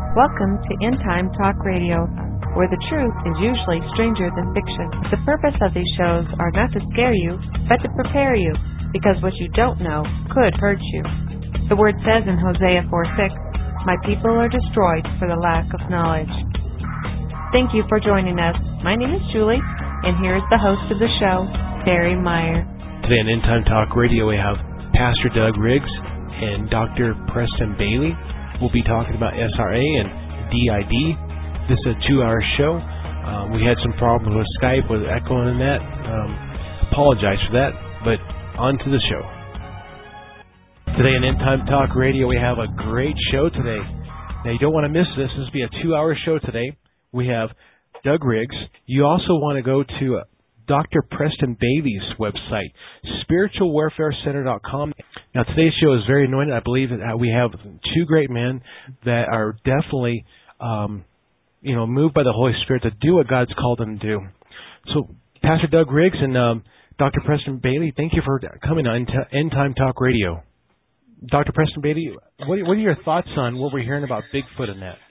Welcome to End Time Talk Radio, where the truth is usually stranger than fiction. The purpose of these shows are not to scare you, but to prepare you, because what you don't know could hurt you. The word says in Hosea 4:6, "My people are destroyed for the lack of knowledge." Thank you for joining us. My name is Julie, and here is the host of the show, Barry Meyer. Today on End Time Talk Radio, we have Pastor Doug Riggs and Dr. Preston Bailey. We'll be talking about SRA and DID. This is a 2-hour show. We had some problems with Skype, with echoing and that. Apologize for that, but on to the show. Today on End Time Talk Radio, we have a great show today. Now, you don't want to miss this. This will be a 2-hour show today. We have Doug Riggs. You also want to go to Dr. Preston Bailey's website, spiritualwarfarecenter.com. Now, today's show is very anointed. I believe that we have two great men that are definitely, moved by the Holy Spirit to do what God's called them to do. So, Pastor Doug Riggs and Dr. Preston Bailey, thank you for coming on End Time Talk Radio. Dr. Preston Bailey, what are your thoughts on what we're hearing about Bigfoot and that?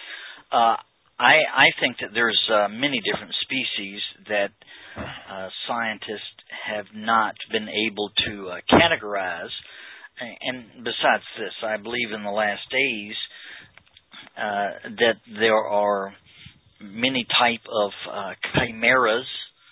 I think that there's many different species that scientists have not been able to categorize. And besides this, I believe in the last days that there are many type of chimeras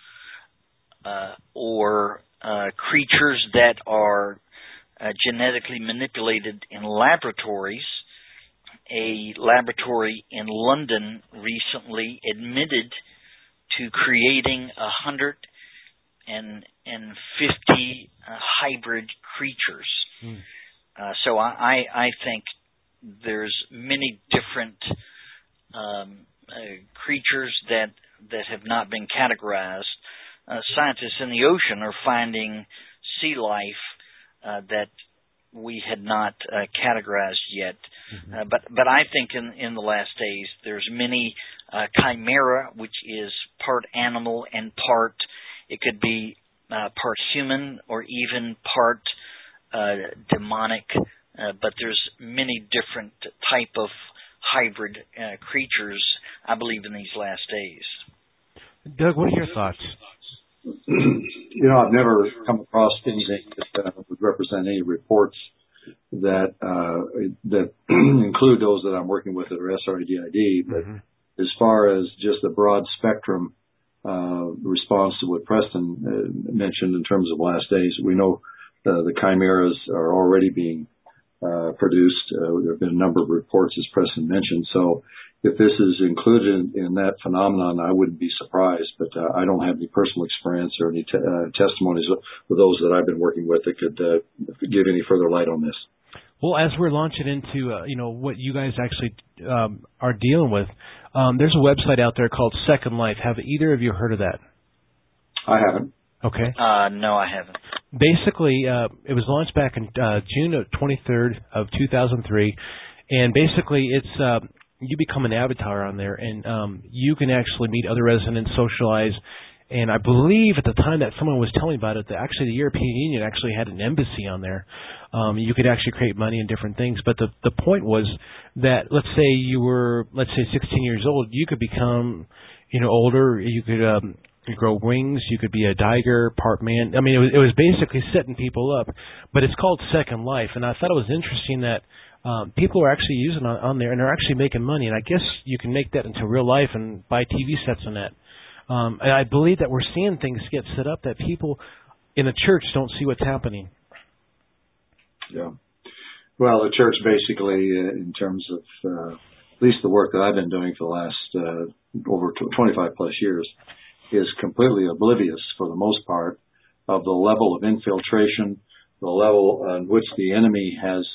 or creatures that are genetically manipulated in laboratories. A laboratory in London recently admitted to creating 150 hybrid creatures. So I think there's many different creatures that have not been categorized. Scientists in the ocean are finding sea life that we had not categorized yet. But I think in the last days there's many chimera, which is part animal and part, it could be part human or even part demonic, but there's many different type of hybrid creatures, I believe, in these last days. Doug, what are your thoughts? I've never come across anything that would represent any reports that include those that I'm working with that are SRA-DID. But as far as just a broad spectrum response to what Preston mentioned in terms of last days, we know the chimeras are already being produced. There have been a number of reports, as Preston mentioned. So if this is included in that phenomenon, I wouldn't be surprised. But I don't have any personal experience or any testimonies with those that I've been working with that could give any further light on this. Well, as we're launching into what you guys actually are dealing with, there's a website out there called Second Life. Have either of you heard of that? I haven't. Okay. No, I haven't. Basically, it was launched back in June 23rd of 2003, and basically it's you become an avatar on there, and you can actually meet other residents, socialize. And I believe at the time that someone was telling me about it, that actually the European Union actually had an embassy on there. You could actually create money and different things. But the point was that, let's say you were, 16 years old, you could become, older. You could grow wings. You could be a tiger, part man. I mean, it was basically setting people up. But it's called Second Life. And I thought it was interesting that people are actually using it on there, and they're actually making money. And I guess you can make that into real life and buy TV sets on that. And I believe that we're seeing things get set up that people in the church don't see what's happening. Yeah. Well, the church basically, in terms of at least the work that I've been doing for the last over 25 plus years, is completely oblivious for the most part of the level of infiltration, the level on which the enemy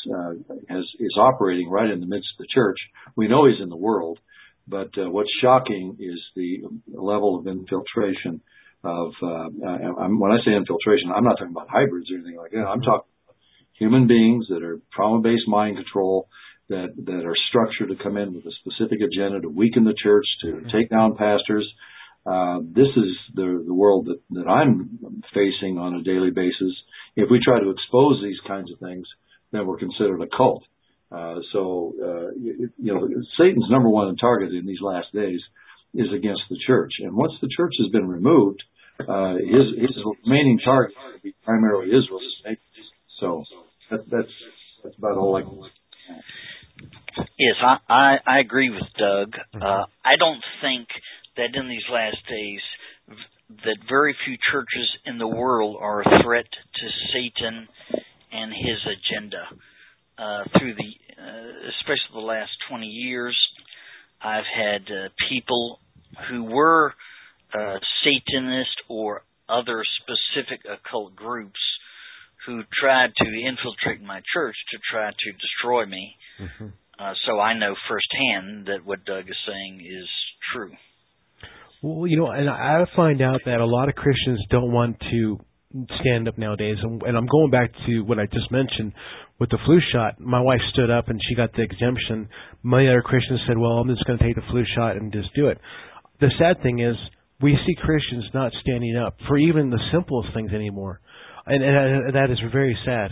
is operating right in the midst of the church. We know he's in the world. But what's shocking is the level of infiltration of, when I say infiltration, I'm not talking about hybrids or anything like that. I'm talking human beings that are trauma-based mind control, that are structured to come in with a specific agenda to weaken the church, to take down pastors. This is the world that I'm facing on a daily basis. If we try to expose these kinds of things, then we're considered a cult. Satan's number one target in these last days is against the church. And once the church has been removed, his remaining target will be primarily Israel. So that's about all I can say. Yes, I agree with Doug. I don't think that in these last days that very few churches in the world are a threat to Satan and his agenda. Through especially the last 20 years, I've had people who were Satanist or other specific occult groups who tried to infiltrate my church to try to destroy me. Mm-hmm. So I know firsthand that what Doug is saying is true. Well, and I find out that a lot of Christians don't want to stand up nowadays. And I'm going back to what I just mentioned with the flu shot. My wife stood up and she got the exemption. Many other Christians said, well, I'm just going to take the flu shot and just do it. The sad thing is we see Christians not standing up for even the simplest things anymore. And that is very sad.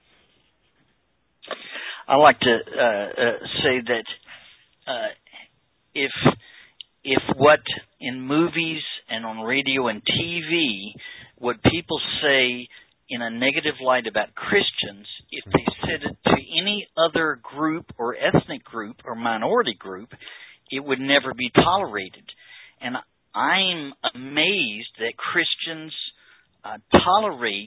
I like to say that if what in movies and on radio and TV, what people say in a negative light about Christians, if they said it to any other group or ethnic group or minority group, it would never be tolerated. And I'm amazed that Christians tolerate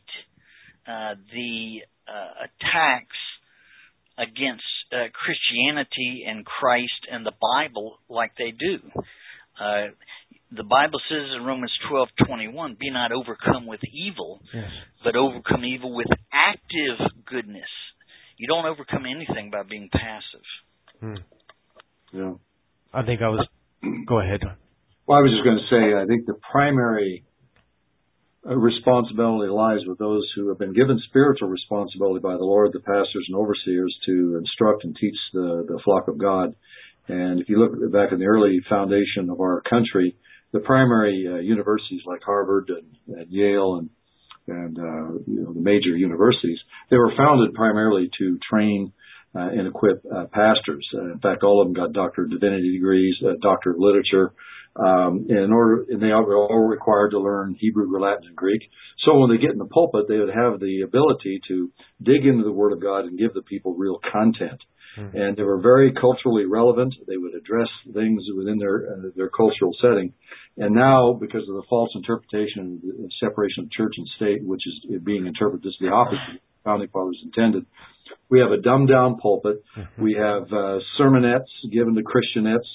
the attacks against Christianity and Christ and the Bible like they do. The Bible says in Romans 12:21, "Be not overcome with evil, yes, but overcome evil with active goodness." You don't overcome anything by being passive. Yeah. I think go ahead. Well, I was just going to say, I think the primary responsibility lies with those who have been given spiritual responsibility by the Lord, the pastors and overseers, to instruct and teach the flock of God. And if you look back in the early foundation of our country, the primary universities like Harvard and Yale and the major universities, they were founded primarily to train and equip pastors. In fact, all of them got Doctor of Divinity degrees, Doctor of Literature, and they were all required to learn Hebrew, Latin, and Greek. So when they get in the pulpit, they would have the ability to dig into the Word of God and give the people real content. Mm-hmm. And they were very culturally relevant. They would address things within their cultural setting. And now, because of the false interpretation and separation of church and state, which is being interpreted as the opposite the Founding Fathers intended, we have a dumbed-down pulpit. Mm-hmm. We have sermonettes given to Christianettes,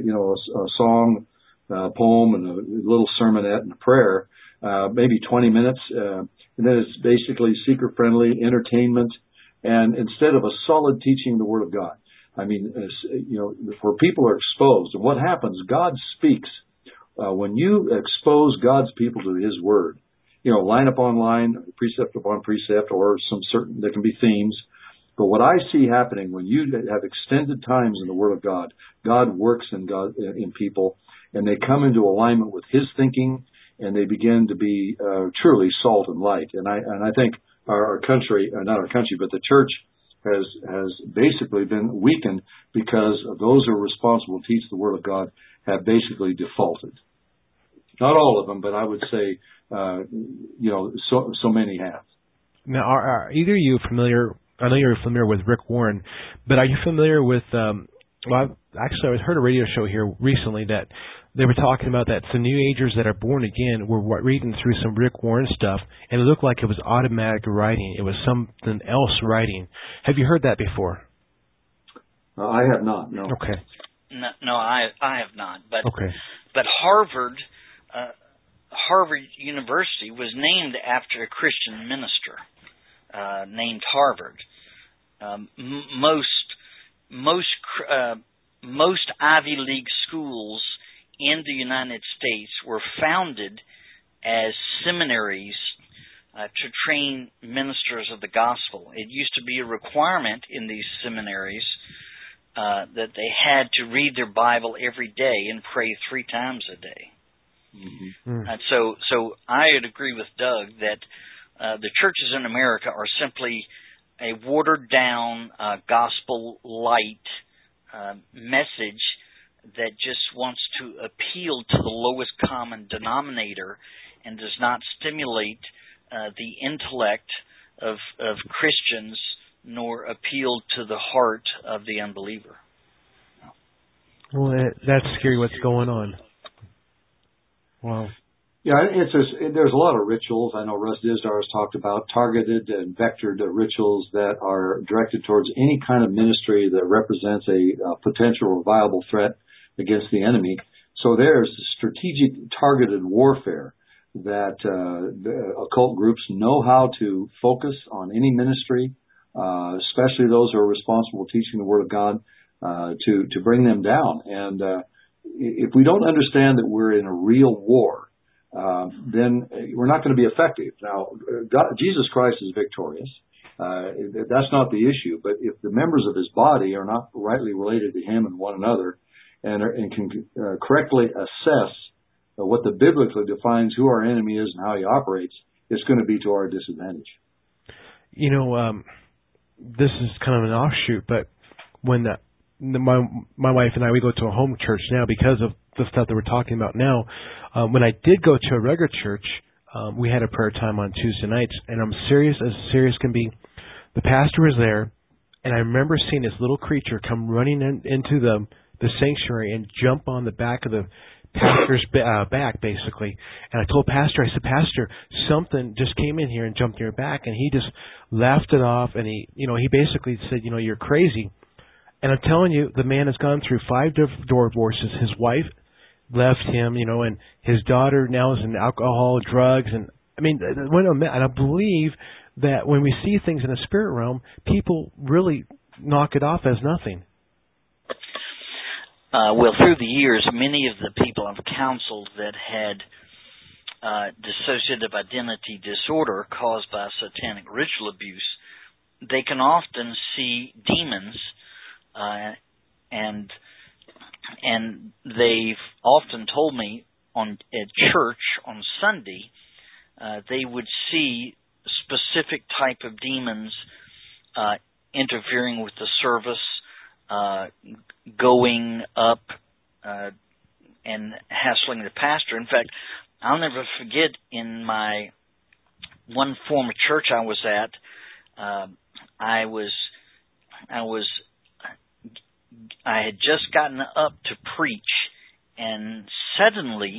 a song, a poem, and a little sermonette and a prayer, maybe 20 minutes. And then it's basically seeker-friendly entertainment. And instead of a solid teaching of the Word of God, I mean, where people are exposed, and what happens, God speaks. When you expose God's people to His Word, line upon line, precept upon precept, or there can be themes. But what I see happening when you have extended times in the Word of God, God works in people, and they come into alignment with His thinking, and they begin to be truly salt and light. And I think our country, not our country, but the church has basically been weakened because those who are responsible to teach the Word of God have basically defaulted. Not all of them, but I would say, so many have. Now, are either of you familiar? I know you're familiar with Rick Warren, but are you familiar with? I heard a radio show here recently that they were talking about that the New Agers that are born again were reading through some Rick Warren stuff, and it looked like it was automatic writing. It was something else writing. Have you heard that before? I have not. No. Okay. No, I have not. But okay. But Harvard University was named after a Christian minister named Harvard. Most Ivy League schools in the United States were founded as seminaries to train ministers of the gospel. It used to be a requirement in these seminaries that they had to read their Bible every day and pray 3 times a day. Mm-hmm. And so I would agree with Doug that the churches in America are simply watered down gospel light message that just wants to appeal to the lowest common denominator and does not stimulate the intellect of Christians nor appeal to the heart of the unbeliever. Well, that's scary what's going on. Wow. Yeah, there's a lot of rituals. I know Russ Dizdar has talked about targeted and vectored rituals that are directed towards any kind of ministry that represents a potential or viable threat against the enemy. So there's strategic targeted warfare that the occult groups know how to focus on any ministry, especially those who are responsible for teaching the Word of God, to bring them down. And if we don't understand that we're in a real war, then we're not going to be effective. Now, Jesus Christ is victorious. That's not the issue. But if the members of His body are not rightly related to Him and one another, and can correctly assess what the biblically defines who our enemy is and how he operates, it's going to be to our disadvantage. You know, this is kind of an offshoot, but when my wife and I, we go to a home church now because of the stuff that we're talking about now. When I did go to a regular church, we had a prayer time on Tuesday nights, and I'm serious as serious can be. The pastor was there, and I remember seeing this little creature come running into the sanctuary and jump on the back of the pastor's back, basically. And I told Pastor, I said, Pastor, something just came in here and jumped in your back, and he just laughed it off, and he basically said, you're crazy. And I'm telling you, the man has gone through 5 divorces. His wife left him, and his daughter now is in alcohol, drugs, and I believe that when we see things in the spirit realm, people really knock it off as nothing. Well, through the years, many of the people I've counseled that had dissociative identity disorder caused by satanic ritual abuse, they can often see demons, and they've often told me at church on Sunday they would see specific type of demons interfering with the service, going up and hassling the pastor. In fact, I'll never forget in my one former church I was at, I had just gotten up to preach, and suddenly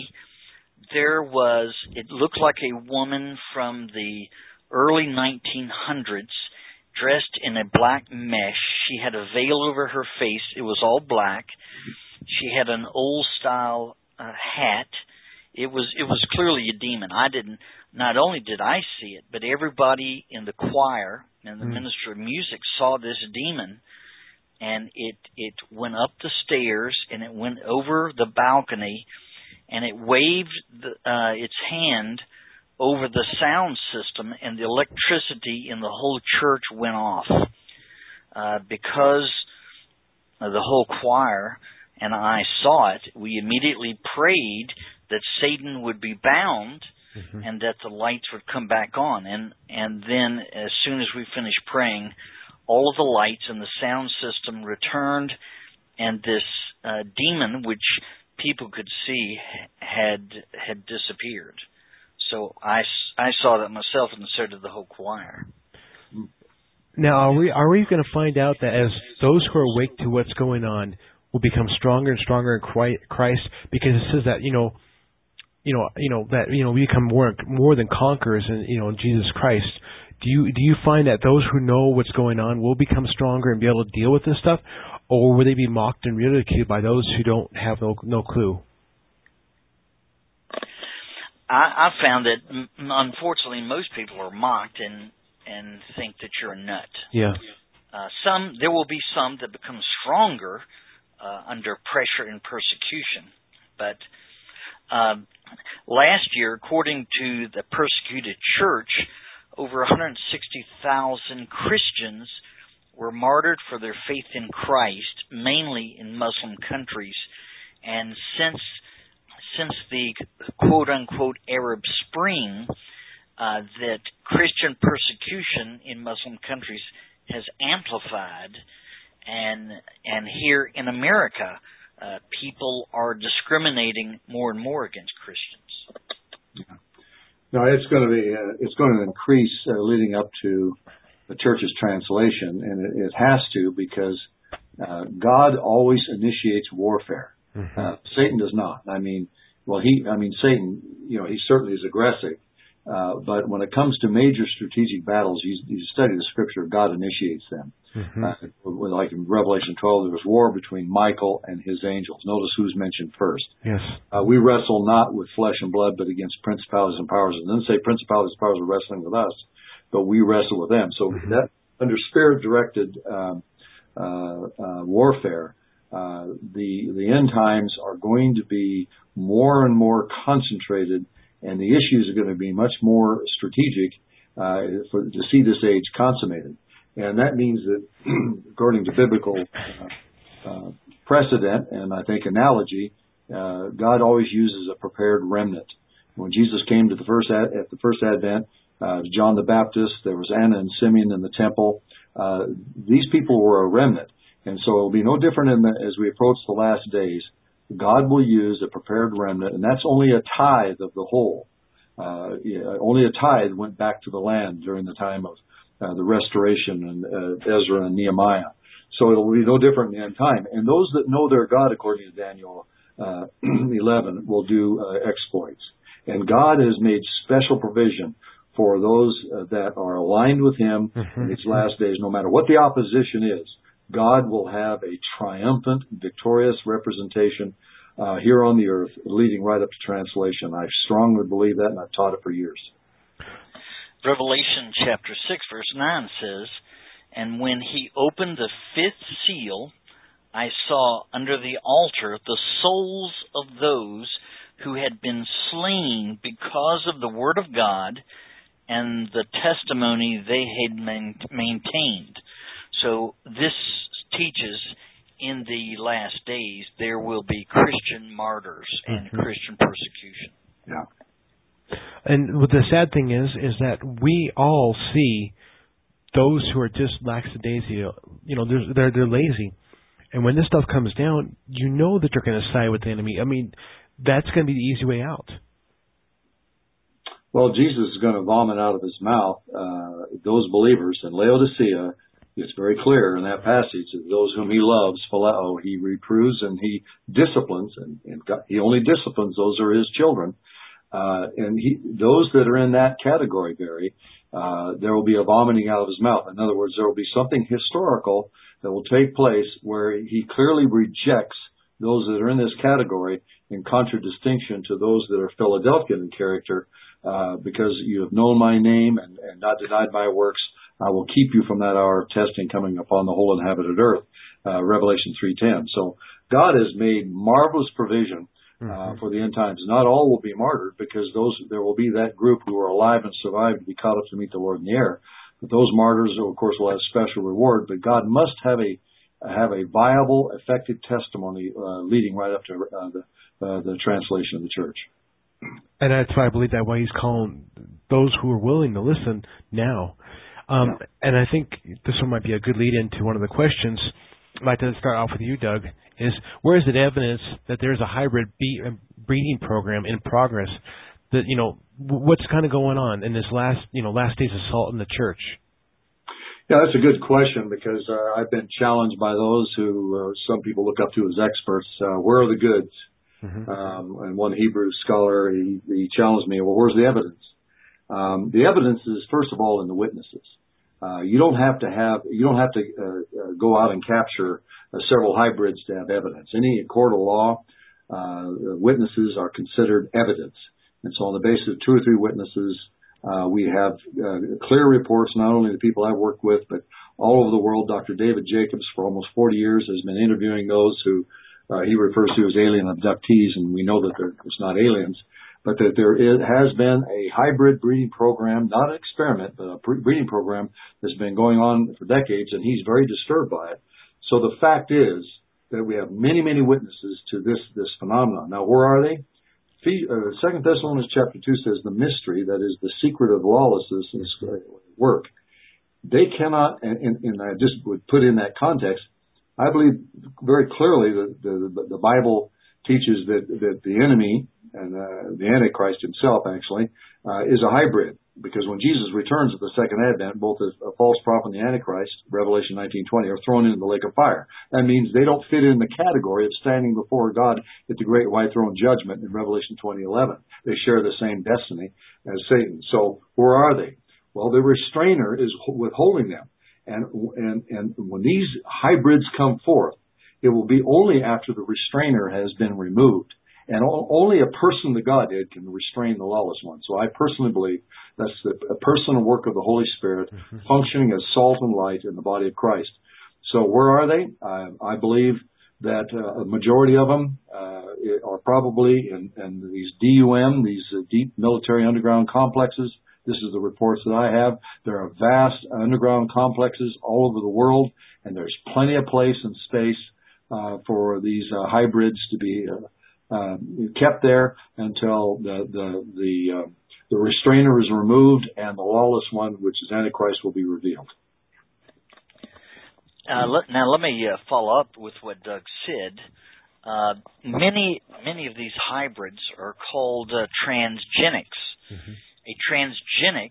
it looked like a woman from the early 1900s dressed in a black mesh. She had a veil over her face. It was all black. She had an old-style hat. It was clearly a demon. Not only did I see it, but everybody in the choir and the minister of music saw this demon, and it went up the stairs, and it went over the balcony, and it waved its hand over the sound system, and the electricity in the whole church went off. Because the whole choir and I saw it, we immediately prayed that Satan would be bound and that the lights would come back on. And then as soon as we finished praying, all of the lights and the sound system returned, and this demon, which people could see, had disappeared. So I saw that myself, and so did the whole choir. Now, are we going to find out that as those who are awake to what's going on will become stronger and stronger in Christ? Because it says that we become more than conquerors in Jesus Christ. Do you find that those who know what's going on will become stronger and be able to deal with this stuff, or will they be mocked and ridiculed by those who don't have no clue? I found that, unfortunately, most people are mocked and think that you're a nut. Yeah. There will be some that become stronger under pressure and persecution. But last year, according to the persecuted church, over 160,000 Christians were martyred for their faith in Christ, mainly in Muslim countries. And since the quote-unquote Arab Spring, that Christian persecution in Muslim countries has amplified, and here in America, people are discriminating more and more against Christians. Yeah. No, it's going to increase leading up to the church's translation, and it has to, because God always initiates warfare. Satan does not. Satan, he certainly is aggressive, but when it comes to major strategic battles, you study the Scripture, God initiates them. Like in Revelation 12, there was war between Michael and his angels. Notice who's mentioned first. Yes. We wrestle not with flesh and blood, but against principalities and powers. It doesn't say principalities and powers are wrestling with us, but we wrestle with them. So that under Spirit-directed warfare, the end times are going to be more and more concentrated, and the issues are going to be much more strategic to see this age consummated. And that means that, according to biblical precedent and I think analogy, God always uses a prepared remnant. When Jesus came to at the first advent, John the Baptist, there was Anna and Simeon in the temple. These people were a remnant, and so it will be no different as we approach the last days. God will use a prepared remnant, and that's only a tithe of the whole. Only a tithe went back to the land during the time of the restoration and Ezra and Nehemiah. So it will be no different in the end time. And those that know their God, according to Daniel 11, will do exploits. And God has made special provision for those that are aligned with Him in these last days. No matter what the opposition is, God will have a triumphant, victorious representation here on the earth, leading right up to translation. I strongly believe that, and I've taught it for years. Revelation chapter 6, verse 9 says, "And when he opened the fifth seal, I saw under the altar the souls of those who had been slain because of the word of God and the testimony they had maintained." So this teaches in the last days there will be Christian martyrs and Christian persecution. Yeah. And the sad thing is that we all see those who are just lackadaisical. They're lazy, and when this stuff comes down, that they're going to side with the enemy. I mean, that's going to be the easy way out. Well, Jesus is going to vomit out of His mouth those believers in Laodicea. It's very clear in that passage that those whom He loves, phileo, He reproves and He disciplines, and God, He only disciplines those who are His children. And those that are in that category, Barry, there will be a vomiting out of His mouth. In other words, there will be something historical that will take place where He clearly rejects those that are in this category in contradistinction to those that are Philadelphian in character, because you have known my name and not denied my works. I will keep you from that hour of testing coming upon the whole inhabited earth, Revelation 3:10. So God has made marvelous provision for the end times. Not all will be martyred, because there will be that group who are alive and survived to be caught up to meet the Lord in the air. But those martyrs, of course, will have special reward. But God must have a viable, effective testimony leading right up to the translation of the church. And that's why I believe that why He's calling those who are willing to listen now. And I think this one might be a good lead into one of the questions. I'd like to start off with you, Doug, is where is it evidence that there's a hybrid breeding program in progress? That, what's kind of going on in this last days assault in the church? Yeah, that's a good question, because I've been challenged by those who some people look up to as experts. Where are the goods? And one Hebrew scholar, he challenged me, well, where's the evidence? The evidence is, first of all, in the witnesses. You don't have to go out and capture several hybrids to have evidence. Any court of law, witnesses are considered evidence. And so on the basis of 2 or 3 witnesses, we have clear reports, not only the people I've worked with, but all over the world. Dr. David Jacobs, for almost 40 years, has been interviewing those who he refers to as alien abductees, and we know that it's not aliens, but that there has been a hybrid breeding program, not an experiment, but a breeding program that's been going on for decades, and he's very disturbed by it. So the fact is that we have many, many witnesses to this phenomenon. Now, where are they? 2 Thessalonians chapter 2 says the mystery, that is the secret of lawlessness, is work. they cannot, and I just would put in that context, I believe very clearly that the Bible teaches that the enemy and the Antichrist himself actually is a hybrid, because when Jesus returns at the second advent, both a false prophet and the Antichrist, Revelation 19:20, are thrown into the lake of fire. That means they don't fit in the category of standing before God at the great white throne judgment in Revelation 20:11. They share the same destiny as Satan. So where are they? Well, the restrainer is withholding them. And when these hybrids come forth, it will be only after the restrainer has been removed. And only a person, the Godhead, can restrain the lawless one. So I personally believe that's a personal work of the Holy Spirit, functioning as salt and light in the body of Christ. So where are they? I believe that a majority of them are probably in these DUM, these deep military underground complexes. This is the reports that I have. There are vast underground complexes all over the world, and there's plenty of place and space for these hybrids to be kept there until the restrainer is removed and the lawless one, which is Antichrist, will be revealed. Now let me follow up with what Doug said. Many of these hybrids are called transgenics. Mm-hmm. A transgenic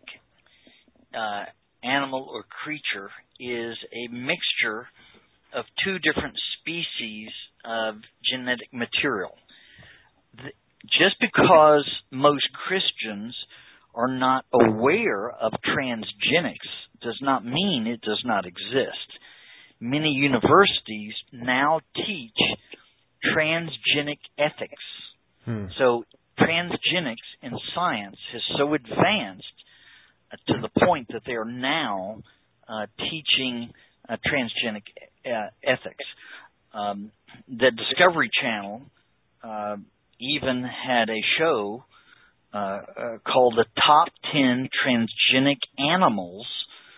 animal or creature is a mixture of two different species of genetic material. Just because most Christians are not aware of transgenics does not mean it does not exist. Many universities now teach transgenic ethics. So transgenics in science has so advanced to the point that they are now teaching transgenic ethics. The Discovery Channel even had a show called The Top 10 Transgenic Animals.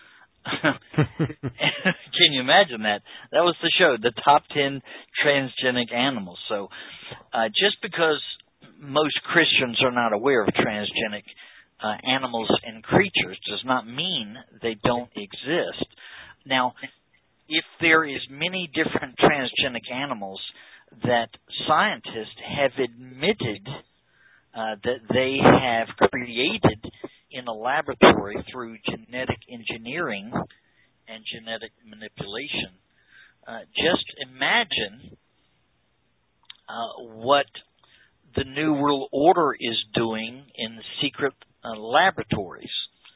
Can you imagine that? That was the show, The Top 10 Transgenic Animals. So just because most Christians are not aware of transgenic animals and creatures does not mean they don't exist. Now, if there is many different transgenic animals that scientists have admitted that they have created in a laboratory through genetic engineering and genetic manipulation, just imagine what the New World Order is doing in secret laboratories.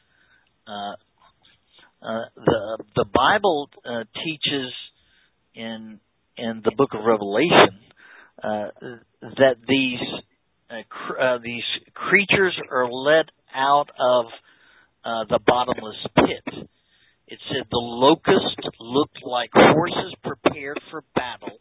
The Bible teaches in the book of Revelation that these creatures are let out of the bottomless pit. It said the locusts looked like horses prepared for battle.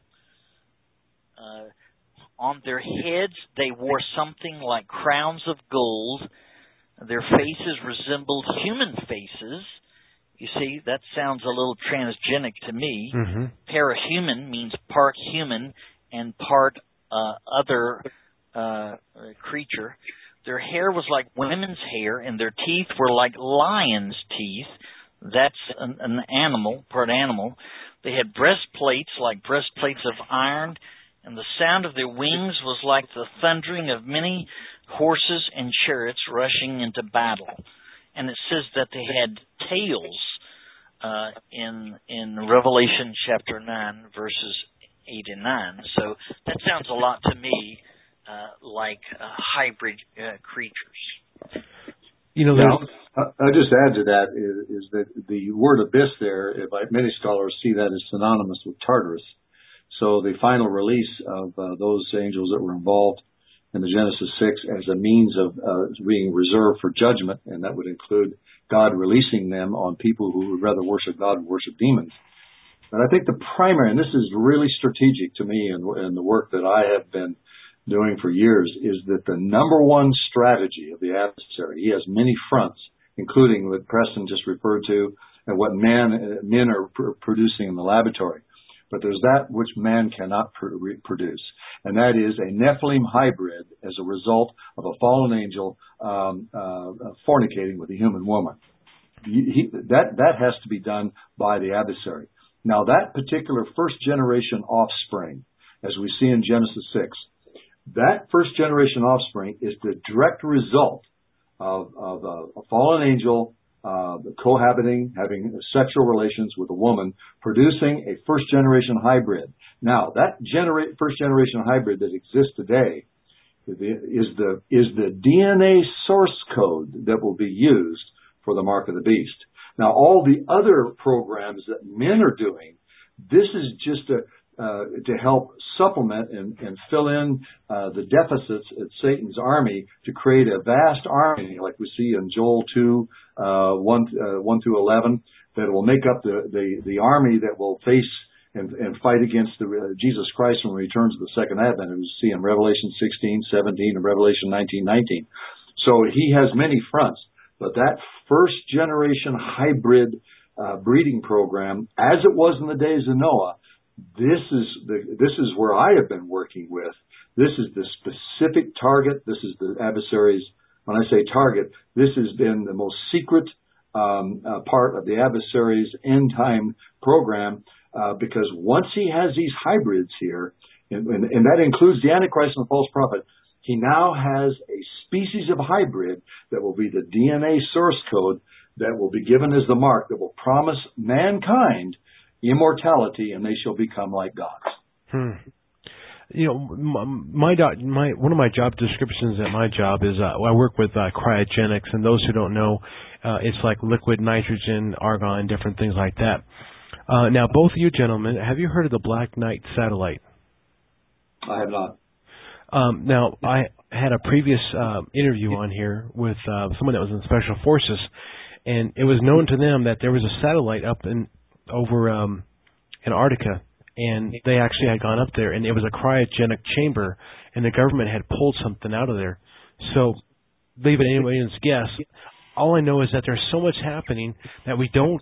On their heads they wore something like crowns of gold. Their faces resembled human faces. You see, that sounds a little transgenic to me. Mm-hmm. Parahuman means part human and part other creature. Their hair was like women's hair, and their teeth were like lions' teeth. That's an animal, part animal. They had breastplates like breastplates of iron, and the sound of their wings was like the thundering of many horses and chariots rushing into battle. And it says that they had tails in Revelation chapter 9, verses 8 and 9. So that sounds a lot to me like hybrid creatures. You know, I'll just add to that is that the word abyss there, many scholars see that as synonymous with Tartarus. So the final release of those angels that were involved in the Genesis 6 as a means of being reserved for judgment, and that would include God releasing them on people who would rather worship God and worship demons. But I think the primary, and this is really strategic to me in the work that I have been doing for years, is that the number one strategy of the adversary, he has many fronts, including what Preston just referred to and what men are producing in the laboratory. But there's that which man cannot produce, and that is a Nephilim hybrid as a result of a fallen angel fornicating with a human woman. that has to be done by the adversary. Now, that particular first generation offspring, as we see in Genesis 6, that first generation offspring is the direct result of a fallen angel cohabiting, having sexual relations with a woman, producing a first generation hybrid. Now, that first generation hybrid that exists today is the DNA source code that will be used for the mark of the beast. Now, all the other programs that men are doing, this is just to help supplement and fill in the deficits at Satan's army to create a vast army, like we see in Joel 2, 1 through 11, that will make up the army that will face and fight against Jesus Christ when he returns at the second advent, as we see in Revelation 16, 17, and Revelation 19, 19. So he has many fronts. But that first generation hybrid breeding program, as it was in the days of Noah, this is where I have been working with. This is the specific target. This is the adversary's. When I say target, this has been the most secret part of the adversary's end time program, because once he has these hybrids here, and that includes the Antichrist and the false prophet, he now has a species of hybrid that will be the DNA source code that will be given as the mark that will promise mankind immortality, and they shall become like gods. You know, one of my job descriptions at my job is I work with cryogenics, and those who don't know, it's like liquid nitrogen, argon, different things like that. Now, both of you gentlemen, have you heard of the Black Knight satellite? I have not. Now, I had a previous interview on here with someone that was in Special Forces, and it was known to them that there was a satellite up over Antarctica, and they actually had gone up there, and it was a cryogenic chamber, and the government had pulled something out of there. So, leave it anyone's guess. All I know is that there's so much happening that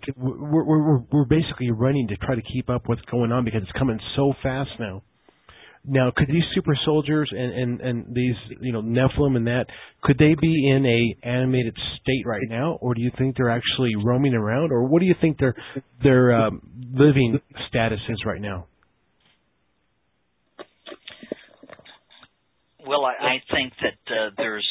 we're basically running to try to keep up what's going on because it's coming so fast now. Now, could these super soldiers and these, Nephilim and that, could they be in a animated state right now, or do you think they're actually roaming around, or what do you think their living status is right now? Well, I think that there's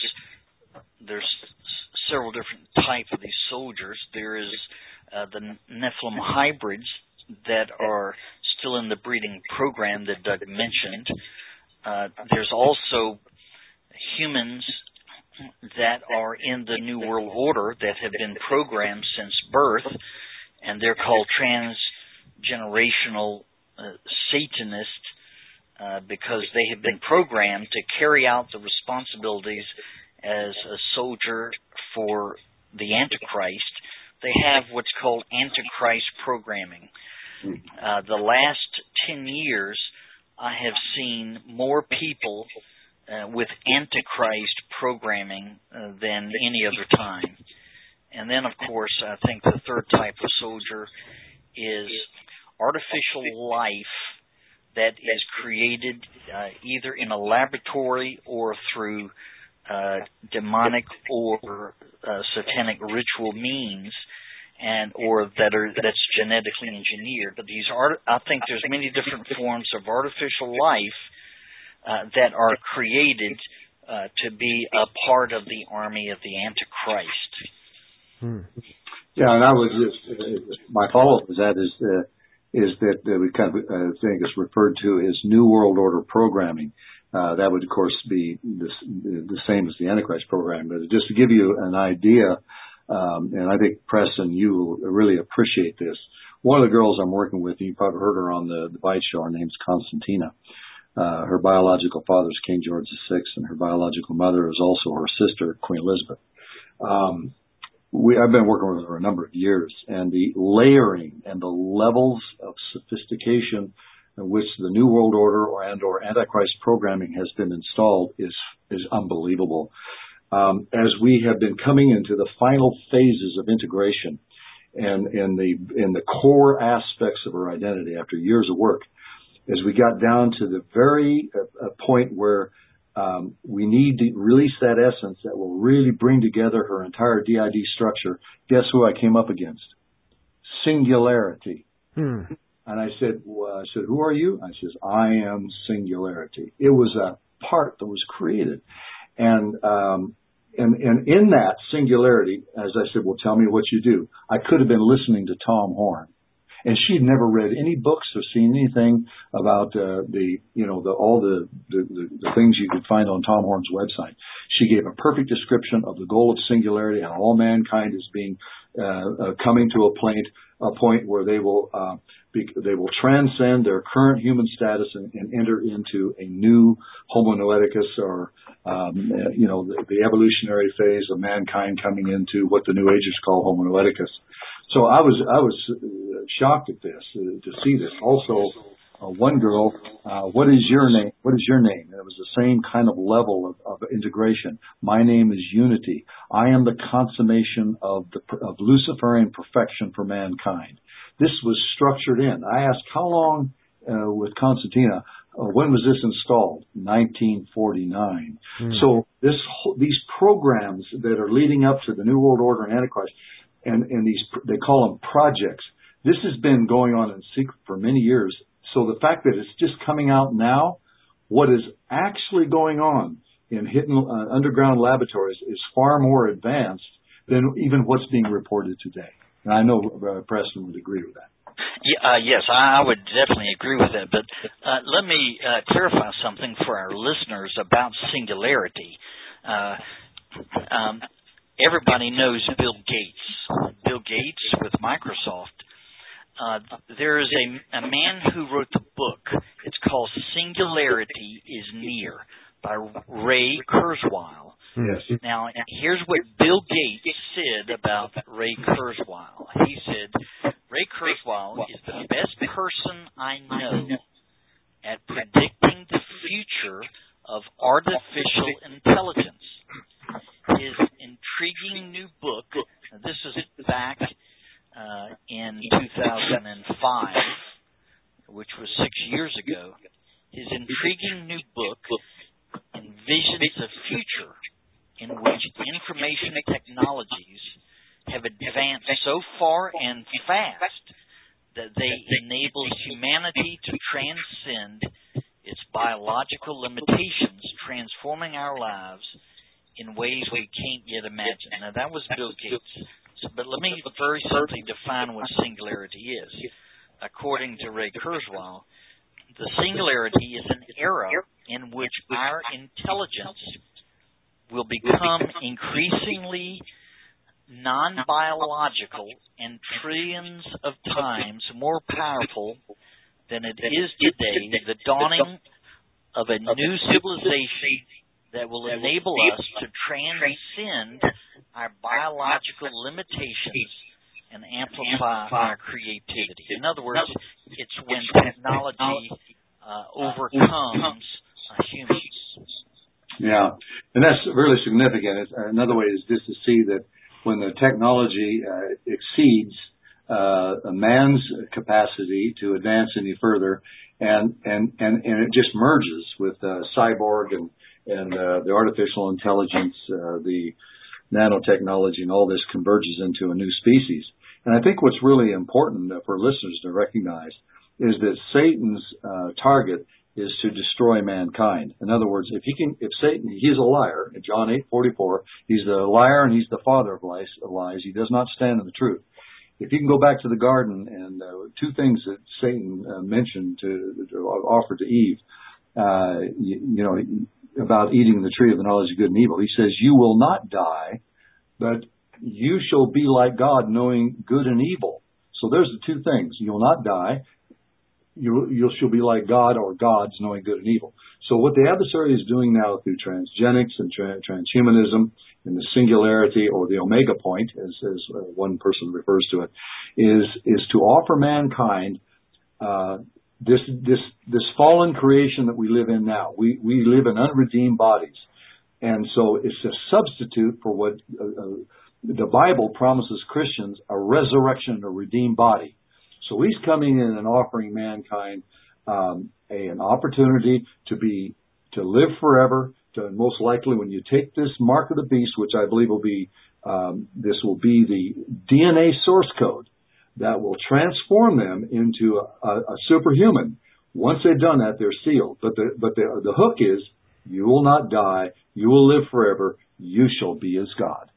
several different types of these soldiers. There is the Nephilim hybrids that are still in the breeding program that Doug mentioned. There's also humans that are in the New World Order that have been programmed since birth, and they're called transgenerational Satanists because they have been programmed to carry out the responsibilities as a soldier for the Antichrist. They have what's called Antichrist programming. The last 10 years, I have seen more people with Antichrist programming than any other time. And then, of course, I think the third type of soldier is artificial life that is created either in a laboratory or through demonic or satanic ritual means, or that's genetically engineered. But I think there's many different forms of artificial life that are created to be a part of the army of the Antichrist. Yeah, and I was my follow-up to that is that we kind of think is referred to as New World Order programming. That would, of course, be the same as the Antichrist program. But just to give you an idea, and I think Preston, you will really appreciate this. One of the girls I'm working with, you probably heard her on the Bite Show, her name's Constantina. Her biological father is King George VI, and her biological mother is also her sister, Queen Elizabeth. I've been working with her a number of years, and the layering and the levels of sophistication in which the New World Order or Antichrist programming has been installed is unbelievable. As we have been coming into the final phases of integration and in the core aspects of our identity after years of work, as we got down to the very point where we need to release that essence that will really bring together her entire DID structure. Guess who I came up against? Singularity. And I said, who are you? I says, I am singularity. It was a part that was created. And in that singularity, as I said, well, tell me what you do. I could have been listening to Tom Horn. And she'd never read any books or seen anything about all the things you could find on Tom Horn's website. She gave a perfect description of the goal of singularity, and all mankind is being coming to a point where they will transcend their current human status and enter into a new Homo noeticus, or the evolutionary phase of mankind coming into what the New Agers call Homo noeticus. So I was shocked at this, to see this. Also, one girl, what is your name? What is your name? And it was the same kind of level of integration. My name is Unity. I am the consummation of Luciferian perfection for mankind. This was structured in. I asked how long, with Constantina, when was this installed? 1949. So these programs that are leading up to the New World Order and Antichrist, and these, they call them projects. This has been going on in secret for many years. So the fact that it's just coming out now, what is actually going on in hidden underground laboratories is far more advanced than even what's being reported today. And I know Preston would agree with that. Yes, I would definitely agree with that. But let me clarify something for our listeners about singularity. Everybody knows Bill Gates. Bill Gates with Microsoft. There is a man who wrote the book. It's called Singularity is Near by Ray Kurzweil. Yes. Now, here's what Bill Gates said about Ray Kurzweil. He said, Ray Kurzweil is the best person I know at predicting the future of artificial intelligence. His intriguing new book, this is back in 2005, which was 6 years ago. His intriguing new book envisions a future in which information technologies have advanced so far and fast that they enable humanity to transcend its biological limitations, transforming our lives in ways we can't yet imagine. Now, that was Bill Gates. But let me very simply define what singularity is. According to Ray Kurzweil, the singularity is an era in which our intelligence will become increasingly non-biological and trillions of times more powerful than it is today, the dawning of a new civilization that will enable us to transcend our biological limitations and amplify our creativity. In other words, it's when technology overcomes humans. Yeah, and that's really significant. Another way is just to see that when the technology exceeds a man's capacity to advance any further, and it just merges with cyborg and the artificial intelligence, the nanotechnology, and all this converges into a new species. And I think what's really important for listeners to recognize is that Satan's target is to destroy mankind. In other words, if Satan, he's a liar. In John 8:44, he's a liar and he's the father of lies. He does not stand in the truth. If you can go back to the garden and two things that Satan mentioned to offer to Eve, about eating the tree of the knowledge of good and evil. He says, you will not die, but you shall be like God, knowing good and evil. So there's the two things. You'll not die. You shall be like God, or gods, knowing good and evil. So what the adversary is doing now through transgenics and transhumanism and the singularity, or the omega point, as one person refers to it, is to offer mankind this fallen creation that we live in now. We live in unredeemed bodies. And so it's a substitute for what the Bible promises Christians, a resurrection, a redeemed body. So he's coming in and offering mankind an opportunity to live forever, most likely when you take this mark of the beast, which I believe will be, this will be the DNA source code that will transform them into a superhuman. Once they've done that, they're sealed. But the hook is, you will not die. You will live forever. You shall be as God.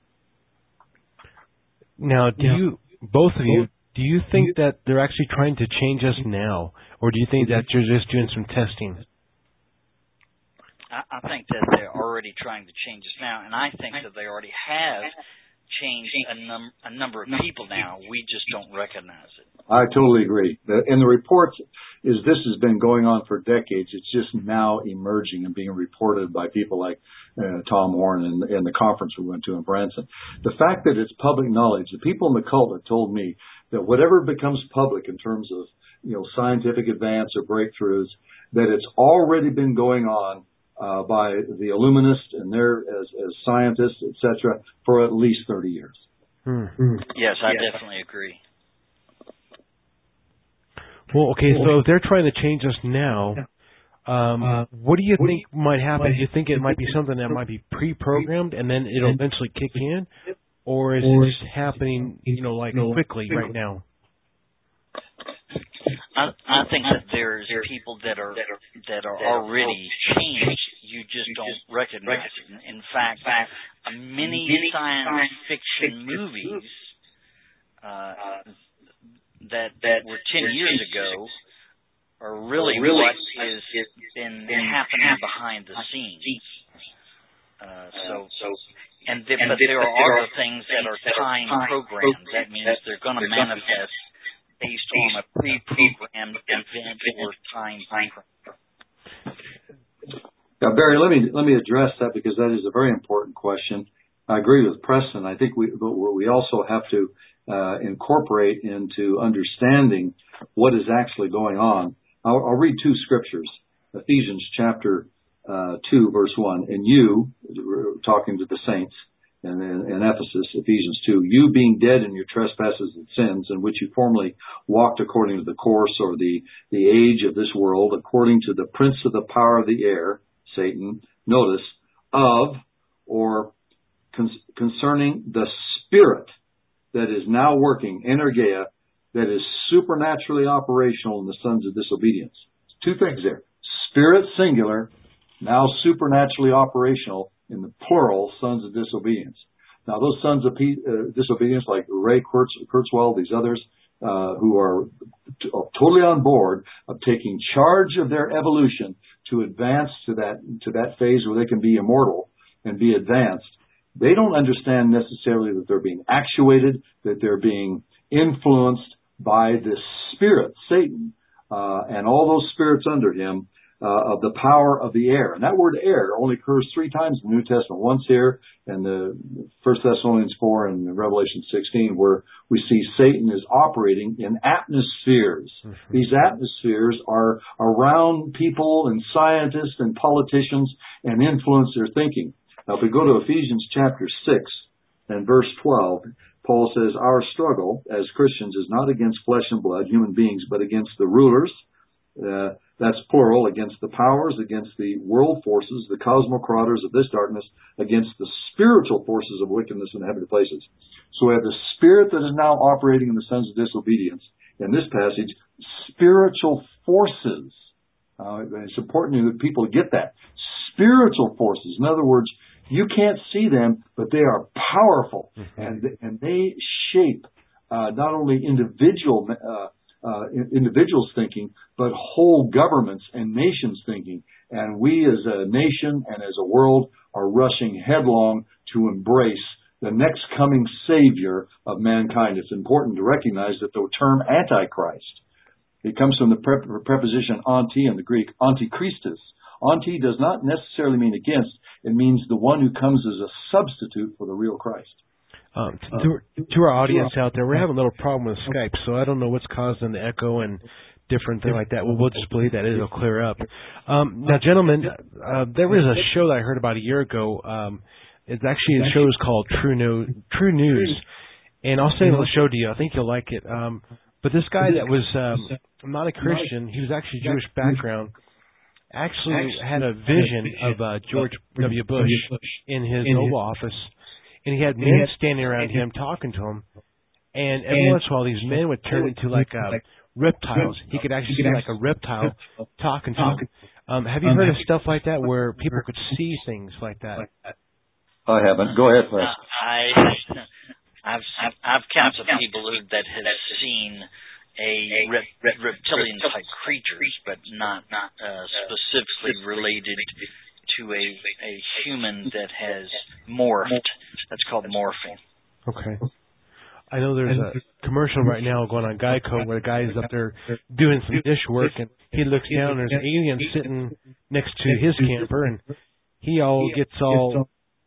Now, both of you, do you think that they're actually trying to change us now, or do you think that you're just doing some testing? I think that they're already trying to change us now, and I think that they already have changed a number of people now. We just don't recognize it. I totally agree. And the reports is this has been going on for decades. It's just now emerging and being reported by people like Tom Horn and the conference we went to in Branson. The fact that it's public knowledge, the people in the cult have told me that whatever becomes public in terms of scientific advance or breakthroughs, that it's already been going on by the Illuminists and their as scientists, etc., for at least 30 years. Yes, I definitely agree. Well, okay, so if they're trying to change us now, what do you think might happen? Do you think it might be something that might be pre-programmed and then it'll eventually kick in? Or is it happening, quickly right now? I think that there's people that are already changed. You just don't recognize it. In fact, many science fiction movies that were 10 years ago are really what has been happening behind the scenes. But there are other things that are time programmed. That means they're going to manifest based on a pre-programmed event or time frame. Now, Barry, let me address that because that is a very important question. I agree with Preston. I think we also have to incorporate into understanding what is actually going on. I'll read two scriptures. Ephesians chapter 2, verse 1. And you, talking to the saints, and in Ephesus, Ephesians 2, you being dead in your trespasses and sins, in which you formerly walked according to the course or the age of this world, according to the prince of the power of the air, Satan, notice, of or concerning the spirit that is now working, energeia, that is supernaturally operational in the sons of disobedience. Two things there. Spirit singular, now supernaturally operational in the plural, sons of disobedience. Now, those sons of disobedience, like Ray Kurzweil, these others, who are totally on board of taking charge of their evolution to advance to that phase where they can be immortal and be advanced, they don't understand necessarily that they're being actuated, that they're being influenced by this spirit, Satan, and all those spirits under him, of the power of the air. And that word air only occurs 3 times in the New Testament. Once here in the 1 Thessalonians 4 and Revelation 16, where we see Satan is operating in atmospheres. Mm-hmm. These atmospheres are around people and scientists and politicians and influence their thinking. Now, if we go to Ephesians chapter 6 and verse 12, Paul says, our struggle as Christians is not against flesh and blood, human beings, but against the rulers, that's plural, against the powers, against the world forces, the cosmocrators of this darkness, against the spiritual forces of wickedness in the heavenly places. So we have the spirit that is now operating in the sons of disobedience. In this passage, spiritual forces. It's important that people get that. Spiritual forces. In other words, you can't see them, but they are powerful. Mm-hmm. And they shape not only individuals thinking, but whole governments and nations thinking. And we as a nation and as a world are rushing headlong to embrace the next coming Savior of mankind. It's important to recognize that the term Antichrist, it comes from the preposition anti in the Greek, antichristos. Anti does not necessarily mean against. It means the one who comes as a substitute for the real Christ. To our audience out there, we're having a little problem with Skype, so I don't know what's causing the echo and different things like that. We'll just believe that it'll clear up. Now, gentlemen, there was a show that I heard about a year ago. It's actually a show is called True News, and I'll send the show to you. I think you'll like it. But this guy that was not a Christian, he was actually Jewish background, actually had a vision of George W. Bush in his Oval Office, and he had men standing around him talking to him, and every once in a while these men would turn into like reptiles. He could actually see like a reptile talking to him. Have you heard of stuff like that where people could see things like that? I haven't. Go ahead, Wes. I've counted people that have seen reptilian type creatures, but not specifically related to a human that has morphed. That's called morphing. Okay. I know there's a commercial right now going on Geico where the guy's up there doing some dish work, and he looks down, and there's an alien sitting next to his camper, and he gets all,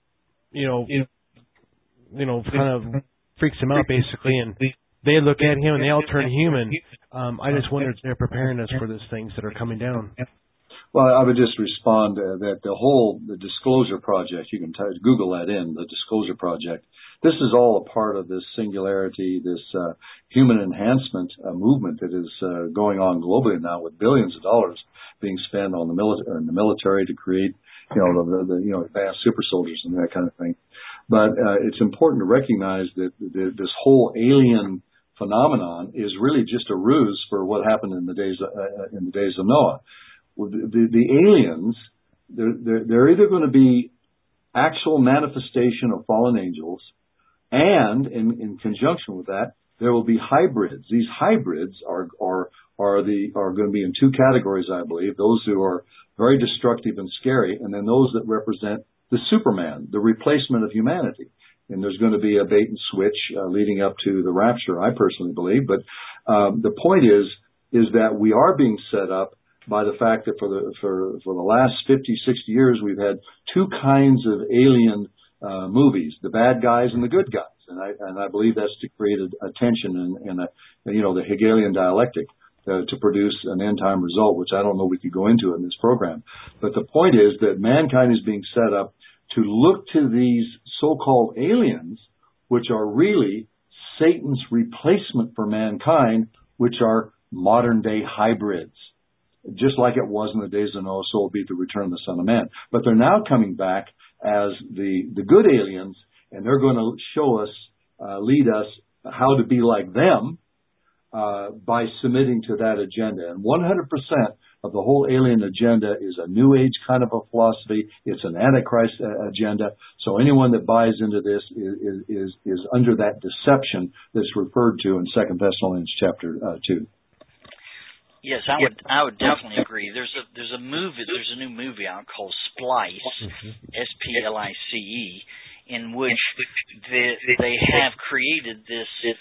kind of freaks him out basically, and they look at him and they all turn human. I just wonder if they're preparing us for these things that are coming down. Well, I would just respond that the Disclosure Project, you can Google that the Disclosure Project. This is all a part of this singularity, this human enhancement movement that is going on globally now, with billions of dollars being spent on the military to create, the advanced super soldiers and that kind of thing. But it's important to recognize that this whole alien phenomenon is really just a ruse for what happened in the days of Noah. The aliens, they're either going to be actual manifestation of fallen angels, and in conjunction with that, there will be hybrids. These hybrids are going to be in two categories, I believe: those who are very destructive and scary, and then those that represent the Superman, the replacement of humanity. And there's going to be a bait and switch leading up to the rapture, I personally believe. But the point is that we are being set up by the fact that for the last 50, 60 years, we've had two kinds of alien movies: the bad guys and the good guys. And I believe that's to create a tension and the Hegelian dialectic to produce an end time result, which I don't know we could go into in this program. But the point is that mankind is being set up to look to these so-called aliens, which are really Satan's replacement for mankind, which are modern day hybrids. Just like it was in the days of Noah, so will be the return of the Son of Man. But they're now coming back as the good aliens, and they're going to show us, lead us how to be like them by submitting to that agenda. And 100% of the whole alien agenda is a New Age kind of a philosophy. It's an Antichrist agenda. So anyone that buys into this is under that deception that's referred to in 2 Thessalonians chapter 2. Yes, I would definitely agree. There's a new movie out called Splice, S-P-L-I-C-E, in which they have created this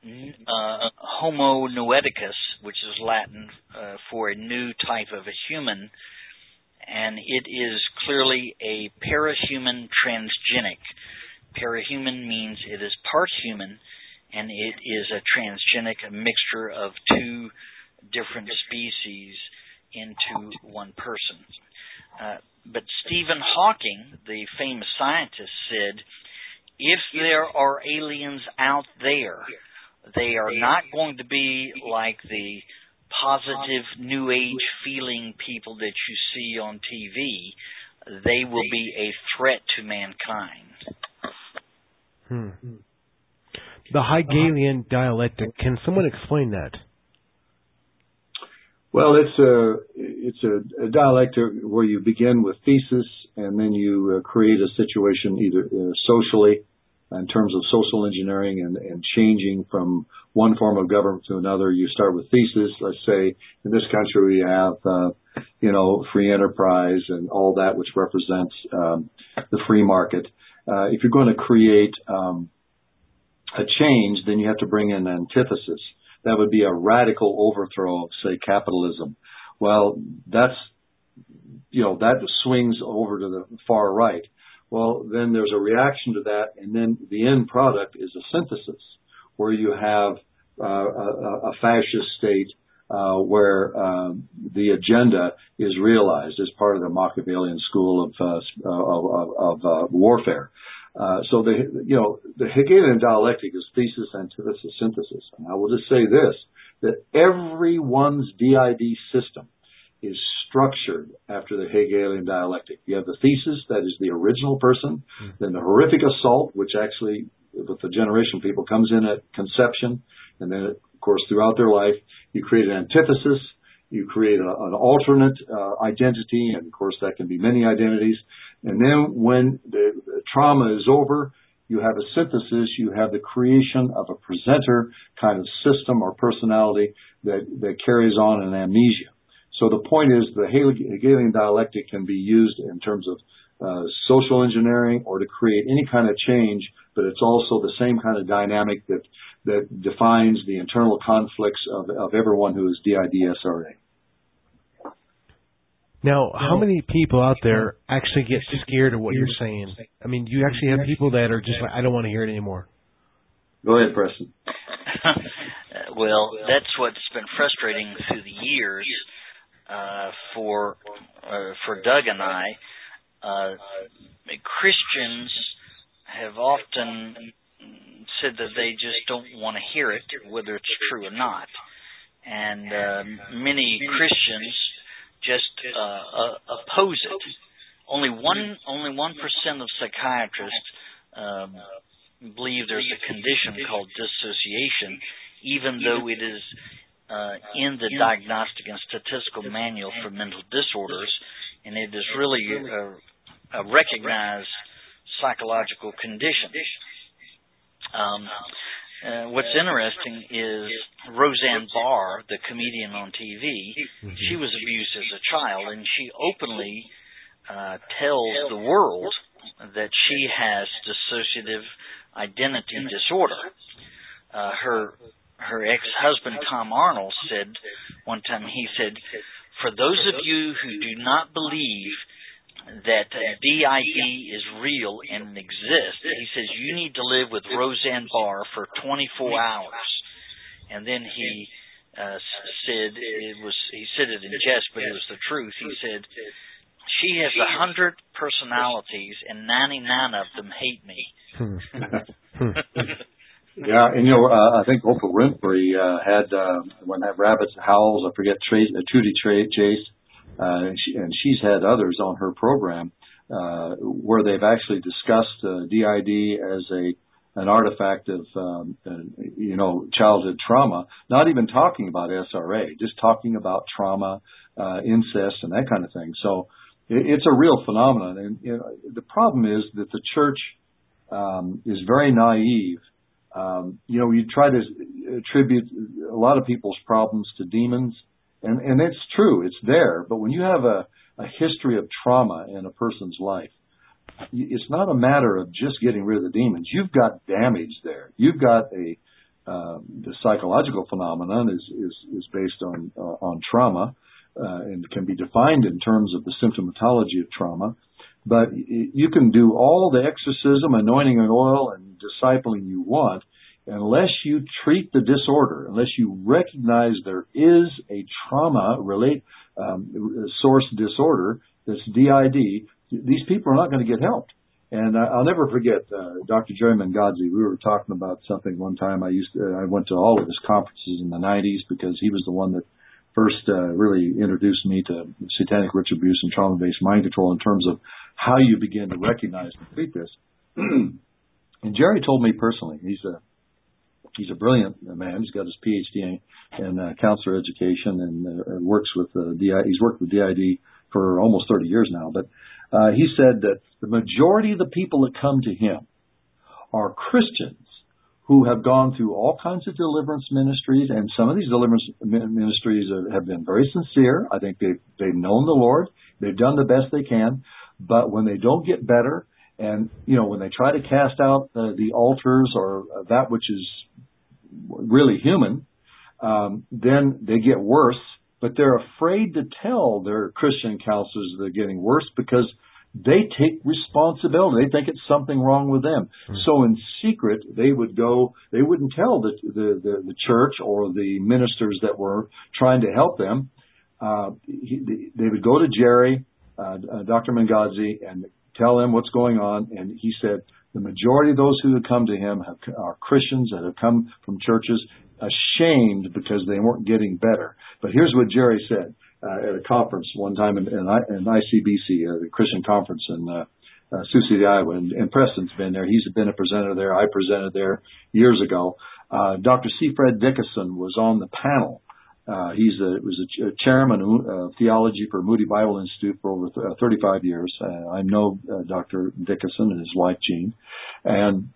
Homo noeticus, which is Latin for a new type of a human, and it is clearly a parahuman transgenic. Parahuman means it is part human, and it is a transgenic, a mixture of two different species into one person. But Stephen Hawking, the famous scientist, said, if there are aliens out there, they are not going to be like the positive New Age feeling people that you see on TV. They will be a threat to mankind. The Hegelian dialectic. Can someone explain that? Well, it's a dialectic where you begin with thesis and then you create a situation either socially, in terms of social engineering and changing from one form of government to another. You start with thesis. Let's say in this country we have, free enterprise and all that, which represents the free market. If you're going to create a change, then you have to bring in antithesis. That would be a radical overthrow of, say, capitalism. Well, that swings over to the far right. Well, then there's a reaction to that, and then the end product is a synthesis, where you have a fascist state where the agenda is realized as part of the Machiavellian school of warfare. So the Hegelian dialectic is thesis, antithesis, synthesis. And I will just say this, that everyone's DID system is structured after the Hegelian dialectic. You have the thesis, that is the original person, then the horrific assault, which actually, with the generation people, comes in at conception, and then, of course, throughout their life, you create an antithesis, you create an alternate identity, and, of course, that can be many identities. And then when the trauma is over, you have a synthesis, you have the creation of a presenter kind of system or personality that carries on an amnesia. So the point is the Hegelian dialectic can be used in terms of social engineering or to create any kind of change, but it's also the same kind of dynamic that defines the internal conflicts of everyone who is DID-SRA. Now, how many people out there actually get scared of what you're saying? I mean, you actually have people that are just like, I don't want to hear it anymore. Go ahead, Preston. Well, that's what's been frustrating through the years for Doug and I. Christians have often said that they just don't want to hear it, whether it's true or not. And many Christians just oppose it. Only 1% of psychiatrists believe there's a condition called dissociation, even though it is in the Diagnostic and Statistical Manual for Mental Disorders, and it is really a recognized psychological condition. What's interesting is Roseanne Barr, the comedian on TV, she was abused as a child, and she openly tells the world that she has dissociative identity disorder. Her ex-husband, Tom Arnold, said one time, he said, "For those of you who do not believe that DID is real and exists," he says, "you need to live with Roseanne Barr for 24 hours. And then he said he said it in jest, but it was the truth. He said, "She has 100 personalities, and 99 of them hate me." Yeah, and I think Oprah Winfrey had when that Rabbit Howls, I forget, Trudy Chase. And she's had others on her program where they've actually discussed DID as an artifact of childhood trauma, not even talking about SRA, just talking about trauma, incest, and that kind of thing. So it's a real phenomenon. And the problem is that the church is very naive. You try to attribute a lot of people's problems to demons. And it's true, it's there. But when you have a history of trauma in a person's life, it's not a matter of just getting rid of the demons. You've got damage there. You've got the psychological phenomenon is based on trauma and can be defined in terms of the symptomatology of trauma. But you can do all the exorcism, anointing and oil, and discipling you want, unless you treat the disorder, unless you recognize there is a trauma source disorder that's DID, these people are not going to get helped. And I'll never forget Dr. Jerry Mangadzi. We were talking about something one time. I went to all of his conferences in the 90s because he was the one that first really introduced me to satanic ritual abuse and trauma-based mind control in terms of how you begin to recognize and treat this. And Jerry told me personally, he's a brilliant man. He's got his PhD in counselor education and works with DID. He's worked with DID for almost 30 years now. But he said that the majority of the people that come to him are Christians who have gone through all kinds of deliverance ministries, and some of these deliverance ministries have been very sincere. I think they've known the Lord. They've done the best they can. But when they don't get better, and when they try to cast out the altars or that which is really human, then they get worse. But they're afraid to tell their Christian counselors they're getting worse because they take responsibility. They think it's something wrong with them. Mm-hmm. So in secret, they wouldn't tell the church or the ministers that were trying to help them. They would go to Jerry, Dr. Mangadzi, and tell him what's going on. And he said the majority of those who have come to him are Christians that have come from churches ashamed because they weren't getting better. But here's what Jerry said. at a conference one time in ICBC, the Christian conference in Sioux City, Iowa, and Preston's been there. He's been a presenter there. I presented there years ago. Dr. C. Fred Dickinson was on the panel. He was a chairman of theology for Moody Bible Institute for over 35 years. I know Dr. Dickinson and his wife Jean, and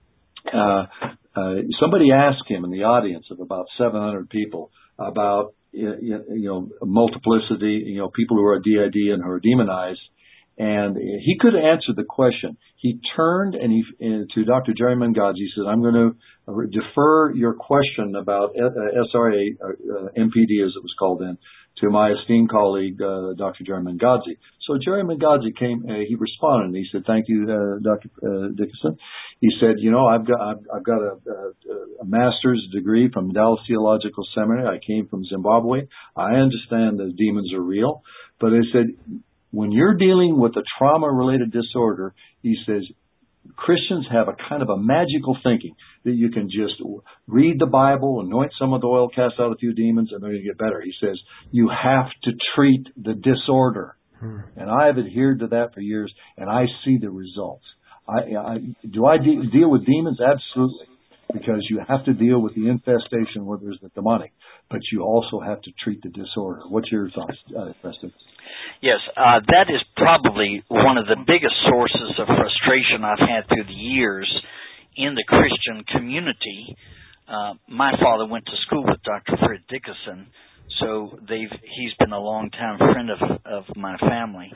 somebody asked him in the audience of about 700 people about multiplicity, people who are DID and who are demonized. And he could answer the question. He turned to Dr. Jerry Mangadzi. He said, I'm going to defer your question about SRA, MPD as it was called then, to my esteemed colleague, Dr. Jerry Mangadzi. So Jerry Mangadzi he responded, and he said, thank you, Dr. Dickinson. He said, I've got a master's degree from Dallas Theological Seminary. I came from Zimbabwe. I understand that demons are real. But I said, when you're dealing with a trauma-related disorder, he says, Christians have a kind of a magical thinking that you can just read the Bible, anoint some with oil, cast out a few demons, and they're going to get better. He says, you have to treat the disorder. And I've adhered to that for years, and I see the results. Do I deal with demons? Absolutely. Because you have to deal with the infestation where there's the demonic, but you also have to treat the disorder. What's your thoughts, Preston? Yes, that is probably one of the biggest sources of frustration I've had through the years in the Christian community. My father went to school with Dr. Fred Dickinson, so he's been a long-time friend of my family.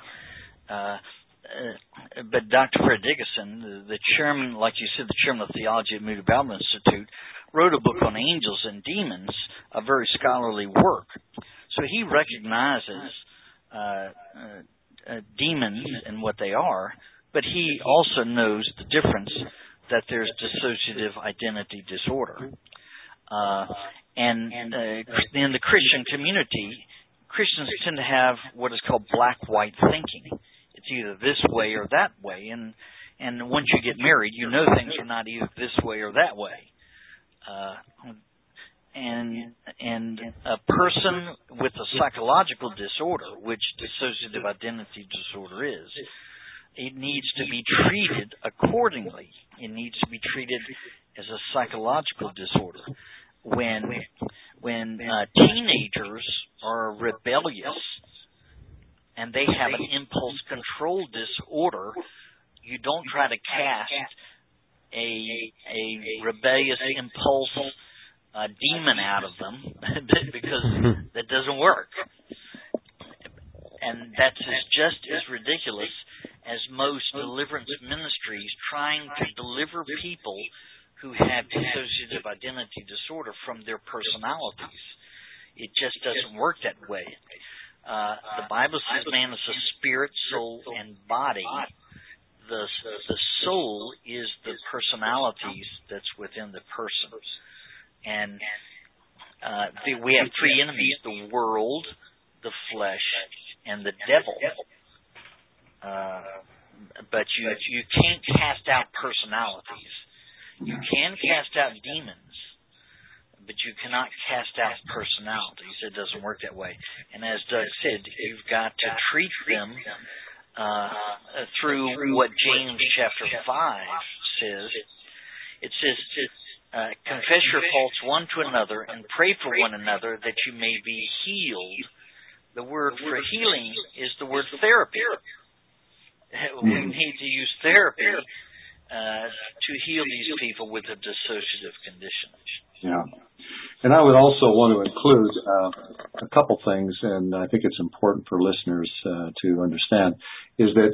But Dr. Fred Dickinson, the chairman, like you said, the chairman of theology at Moody Bible Institute, wrote a book on angels and demons, a very scholarly work. So he recognizes demons and what they are, but he also knows the difference that there's dissociative identity disorder. And in the Christian community, Christians tend to have what is called black-white thinking. It's either this way or that way, and once you get married, you know things are not either this way or that way. And a person with a psychological disorder, which dissociative identity disorder is, it needs to be treated accordingly. It needs to be treated as a psychological disorder. When teenagers are rebellious and they have an impulse control disorder, you don't try to cast a rebellious impulse demon out of them because that doesn't work. And that's just as ridiculous as most deliverance ministries trying to deliver people who have dissociative identity disorder from their personalities. It just doesn't work that way. The Bible says man is a spirit, soul, and body. The soul is the personalities that's within the person. And we have three enemies: the world, the flesh, and the devil. But you can't cast out personalities. You can cast out demons, but you cannot cast out personalities. It doesn't work that way. And as Doug said, you've got to treat them through what James chapter 5 says. It says, confess your faults one to another and pray for one another that you may be healed. The word for healing is the word therapy. We need to use therapy to heal these people with a dissociative condition. Yeah. And I would also want to include a couple things, and I think it's important for listeners to understand, is that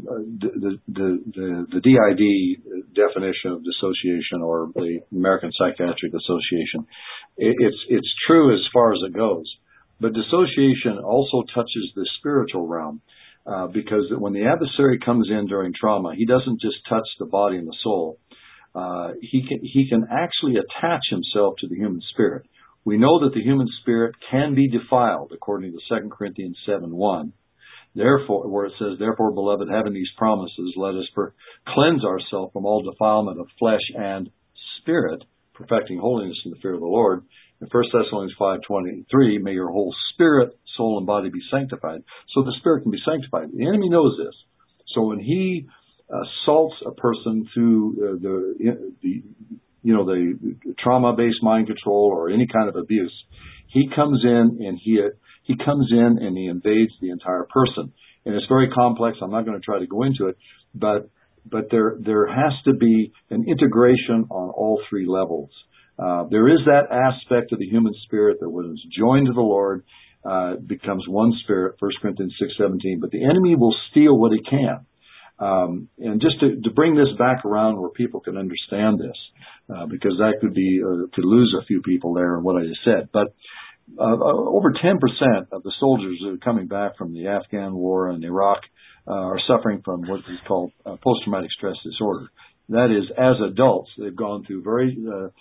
the DID definition of dissociation, or the American Psychiatric Association, it's true as far as it goes. But dissociation also touches the spiritual realm. Because when the adversary comes in during trauma, he doesn't just touch the body and the soul. He can actually attach himself to the human spirit. We know that the human spirit can be defiled, according to 2 Corinthians 7:1. Therefore, where it says, "Therefore, beloved, having these promises, let us cleanse ourselves from all defilement of flesh and spirit, perfecting holiness in the fear of the Lord." In 1 Thessalonians 5:23, "May your whole spirit, soul and body be sanctified, so the spirit can be sanctified. The enemy knows this. So when he assaults a person through the trauma-based mind control or any kind of abuse, he comes in and he invades the entire person. And it's very complex. I'm not going to try to go into it, but there has to be an integration on all three levels. There is that aspect of the human spirit that when it's joined to the Lord, becomes one spirit, 1 Corinthians 6:17. But the enemy will steal what he can. And just to bring this back around where people can understand this, because that could lose a few people there in what I just said. But over 10% of the soldiers that are coming back from the Afghan war and Iraq are suffering from what is called post-traumatic stress disorder. That is, as adults, they've gone through very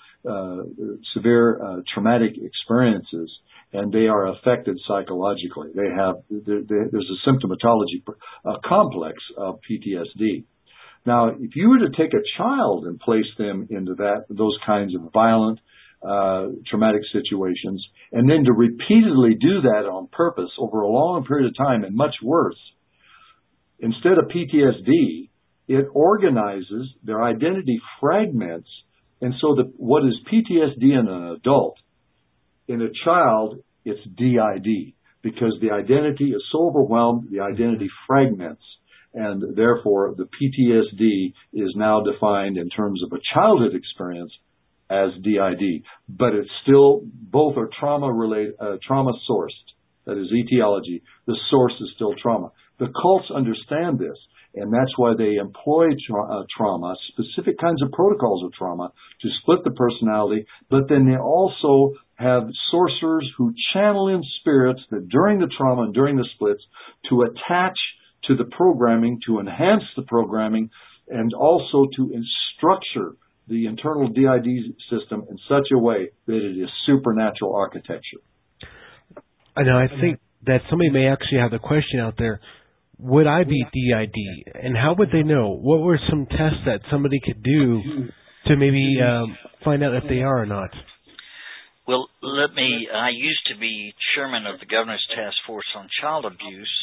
severe traumatic experiences, and they are affected psychologically. There's a symptomatology complex of PTSD. Now, if you were to take a child and place them into those kinds of violent traumatic situations, and then to repeatedly do that on purpose over a long period of time, and much worse, instead of PTSD, it organizes their identity fragments, and so what is PTSD in an adult, in a child, it's DID, because the identity is so overwhelmed, the identity fragments, and therefore the PTSD is now defined in terms of a childhood experience as DID. But it's still, both are trauma-related, trauma-sourced. That is etiology. The source is still trauma. The cults understand this, and that's why they employ trauma, specific kinds of protocols of trauma, to split the personality, but then they also have sorcerers who channel in spirits that during the trauma and during the splits to attach to the programming, to enhance the programming, and also to structure the internal DID system in such a way that it is supernatural architecture. I know. I think that somebody may actually have the question out there, would I be DID? And how would they know? What were some tests that somebody could do to maybe find out if they are or not? Well, I used to be chairman of the Governor's Task Force on Child Abuse.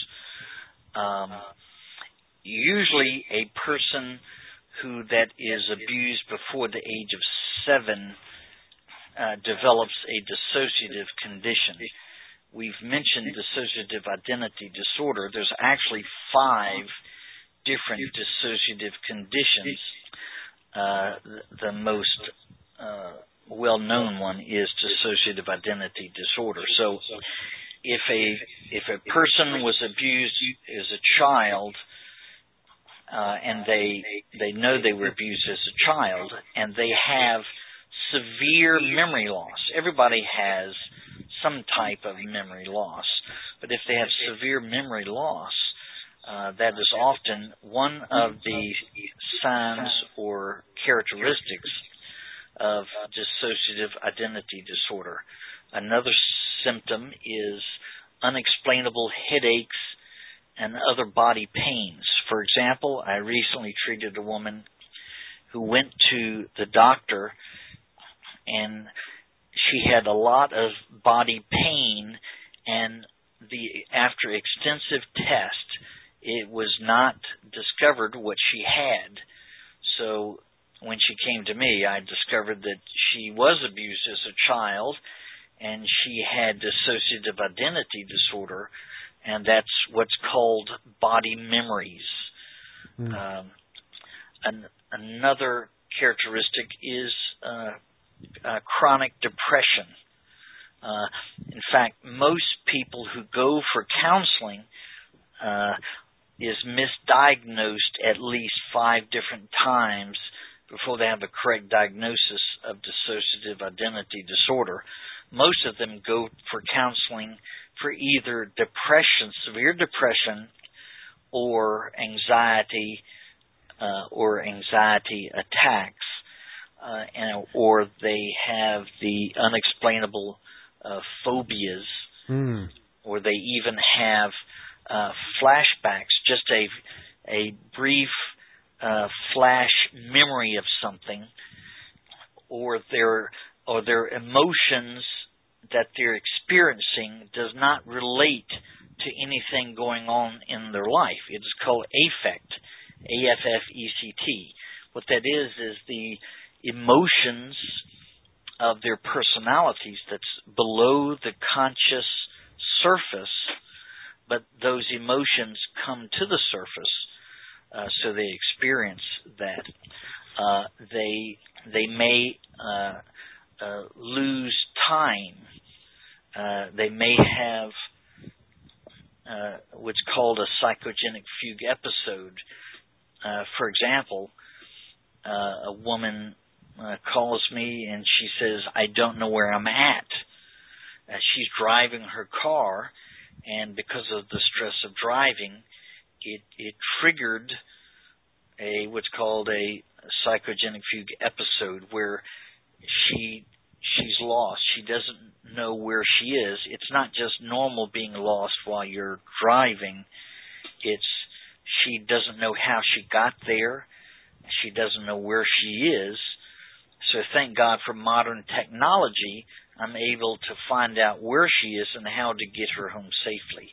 Usually a person that is abused before the age of 7 develops a dissociative condition. We've mentioned dissociative identity disorder. There's actually 5 different dissociative conditions. The most well-known one is dissociative identity disorder. So if a person was abused as a child, and they know they were abused as a child, and they have severe memory loss. Everybody has some type of memory loss, but if they have severe memory loss, that is often one of the signs or characteristics of dissociative identity disorder. Another symptom is unexplainable headaches and other body pains. For example, I recently treated a woman who went to the doctor, and she had a lot of body pain, and after extensive test, it was not discovered what she had. So when she came to me, I discovered that she was abused as a child, and she had dissociative identity disorder, and that's what's called body memories. Another characteristic is chronic depression. In fact, most people who go for counseling is misdiagnosed at least 5 different times before they have a correct diagnosis of dissociative identity disorder. Most of them go for counseling for either depression, severe depression, or anxiety attacks, or they have the unexplainable phobias, or they even have flashbacks, just a brief flash memory of something, or their emotions that they're experiencing experiencing does not relate to anything going on in their life. It is called affect, A-F-F-E-C-T. What that is the emotions of their personalities that's below the conscious surface, but those emotions come to the surface, so they experience that. They may lose time. They may have what's called a psychogenic fugue episode. For example, a woman calls me and she says, I don't know where I'm at. She's driving her car, and because of the stress of driving, it triggered what's called a psychogenic fugue episode, where she's lost. She doesn't know where she is. It's not just normal being lost while you're driving. She doesn't know how she got there. She doesn't know where she is. So thank God for modern technology, I'm able to find out where she is and how to get her home safely.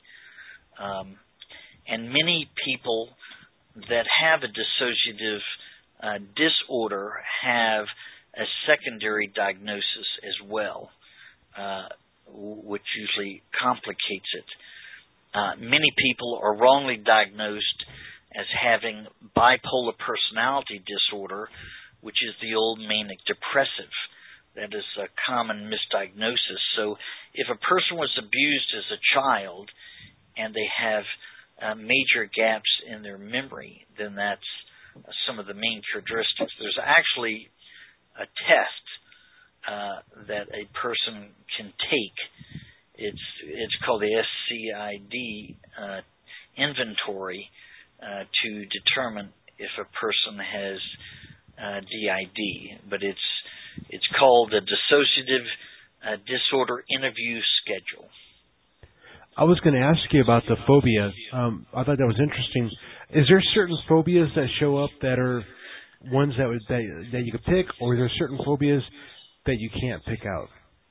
And many people that have a dissociative disorder have a secondary diagnosis as well, which usually complicates it. Many people are wrongly diagnosed as having bipolar personality disorder, which is the old manic depressive. That is a common misdiagnosis. So if a person was abused as a child and they have major gaps in their memory, then that's some of the main characteristics. There's actually a test that a person can take. It's called the SCID inventory to determine if a person has DID, but it's called the Dissociative Disorder Interview Schedule. I was going to ask you about the phobia. I thought that was interesting. Is there certain phobias that show up that are ones that you could pick, or are there certain phobias that you can't pick out?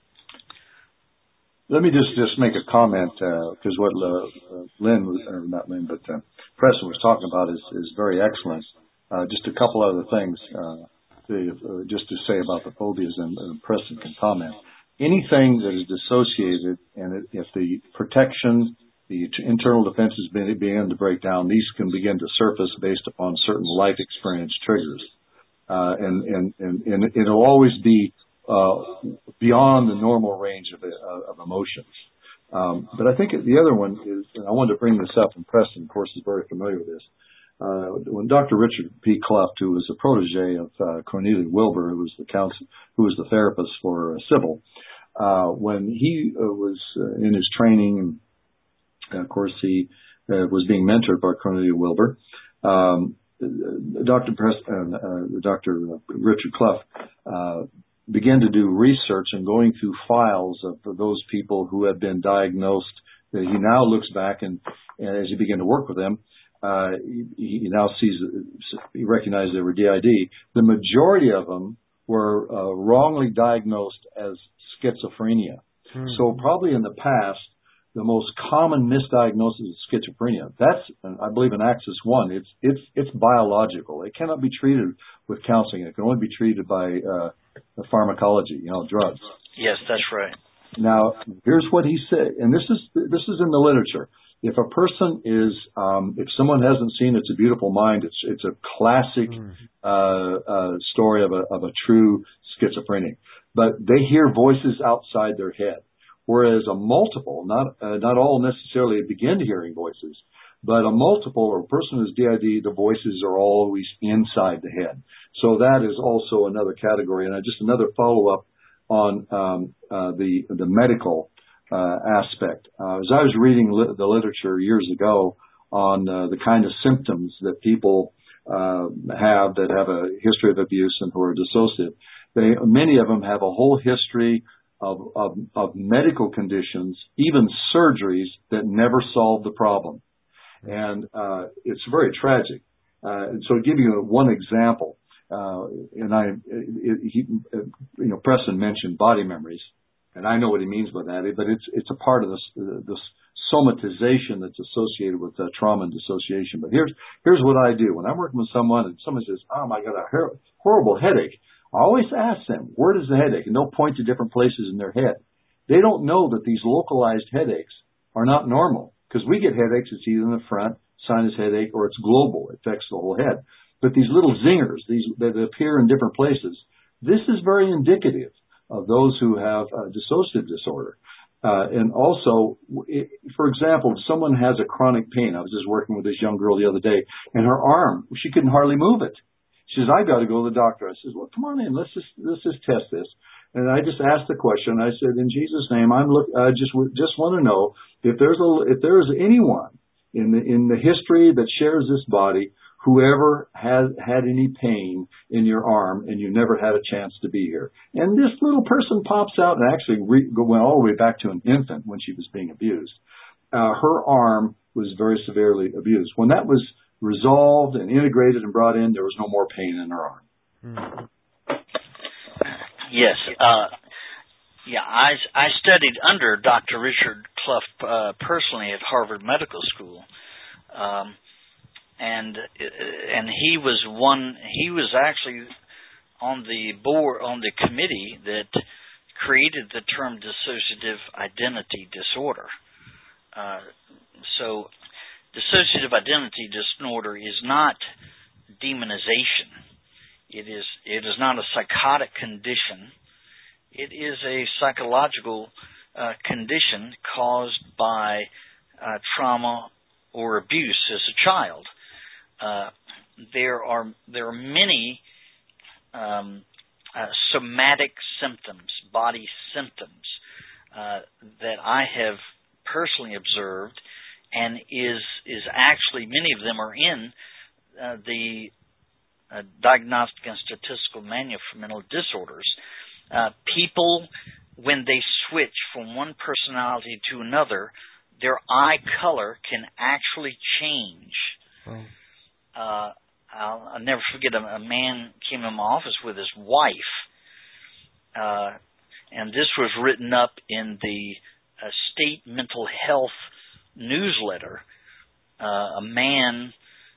Let me just make a comment, because what Preston was talking about is very excellent. Just a couple other things just to say about the phobias, and Preston can comment. Anything that is dissociated, and if the protection, the internal defenses begin to break down, these can begin to surface based upon certain life experience triggers. And it'll always be beyond the normal range of emotions. But I think the other one is, and I wanted to bring this up, and Preston, of course, is very familiar with this. When Dr. Richard P. Kluft, who was a protege of Cornelia Wilbur, who was the therapist for Sybil, when he was in his training, and of course he was being mentored by Cornelia Wilbur, Dr. Richard Kluft began to do research and going through files of those people who had been diagnosed. He now looks back, and as he began to work with them, he now he recognized they were DID. The majority of them were wrongly diagnosed as schizophrenia. So probably in the past, the most common misdiagnosis is schizophrenia. That's, I believe, in Axis 1. It's biological. It cannot be treated with counseling. It can only be treated by the pharmacology, drugs. Yes, that's right. Now, here's what he said, and this is in the literature. If a person is, if someone hasn't seen It's a Beautiful Mind, it's a classic story of a true schizophrenic. But they hear voices outside their head, whereas a multiple, not all necessarily begin hearing voices, but a multiple or a person who's DID, the voices are always inside the head. So that is also another category, and just another follow up on the medical aspect. As I was reading the literature years ago on the kind of symptoms that people have that have a history of abuse and who are dissociative, many of them have a whole history of medical conditions, even surgeries that never solved the problem. And it's very tragic. And so to give you one example, Preston mentioned body memories. And I know what he means by that, but it's a part of this somatization that's associated with trauma and dissociation. But here's what I do. When I'm working with someone and someone says, "Oh, I got a horrible headache," I always ask them, "Where does the headache?" And they'll point to different places in their head. They don't know that these localized headaches are not normal, because we get headaches. It's either in the front, sinus headache, or it's global. It affects the whole head. But these little zingers, these that appear in different places, this is very indicative of those who have dissociative disorder. And also, for example, if someone has a chronic pain. I was just working with this young girl the other day, and her arm, she couldn't hardly move it. She says, "I got to go to the doctor." I says, "Well, come on in. Let's just test this." And I just asked the question. I said, "In Jesus' name, I just want to know if there's anyone in the history that shares this body whoever has had any pain in your arm and you never had a chance to be here." And this little person pops out and actually went all the way back to an infant when she was being abused. Her arm was very severely abused. When that was resolved and integrated and brought in, there was no more pain in her arm. Yes. I studied under Dr. Richard Clough personally at Harvard Medical School. And he was actually on the board, on the committee that created the term dissociative identity disorder. So dissociative identity disorder is not demonization. It is not a psychotic condition. It is a psychological condition caused by trauma or abuse as a child. There are many somatic symptoms, body symptoms that I have personally observed, and is actually, many of them are in the Diagnostic and Statistical Manual for Mental Disorders. People, when they switch from one personality to another, their eye color can actually change. Right. I'll never forget a man came in my office with his wife, and this was written up in the state mental health newsletter. A man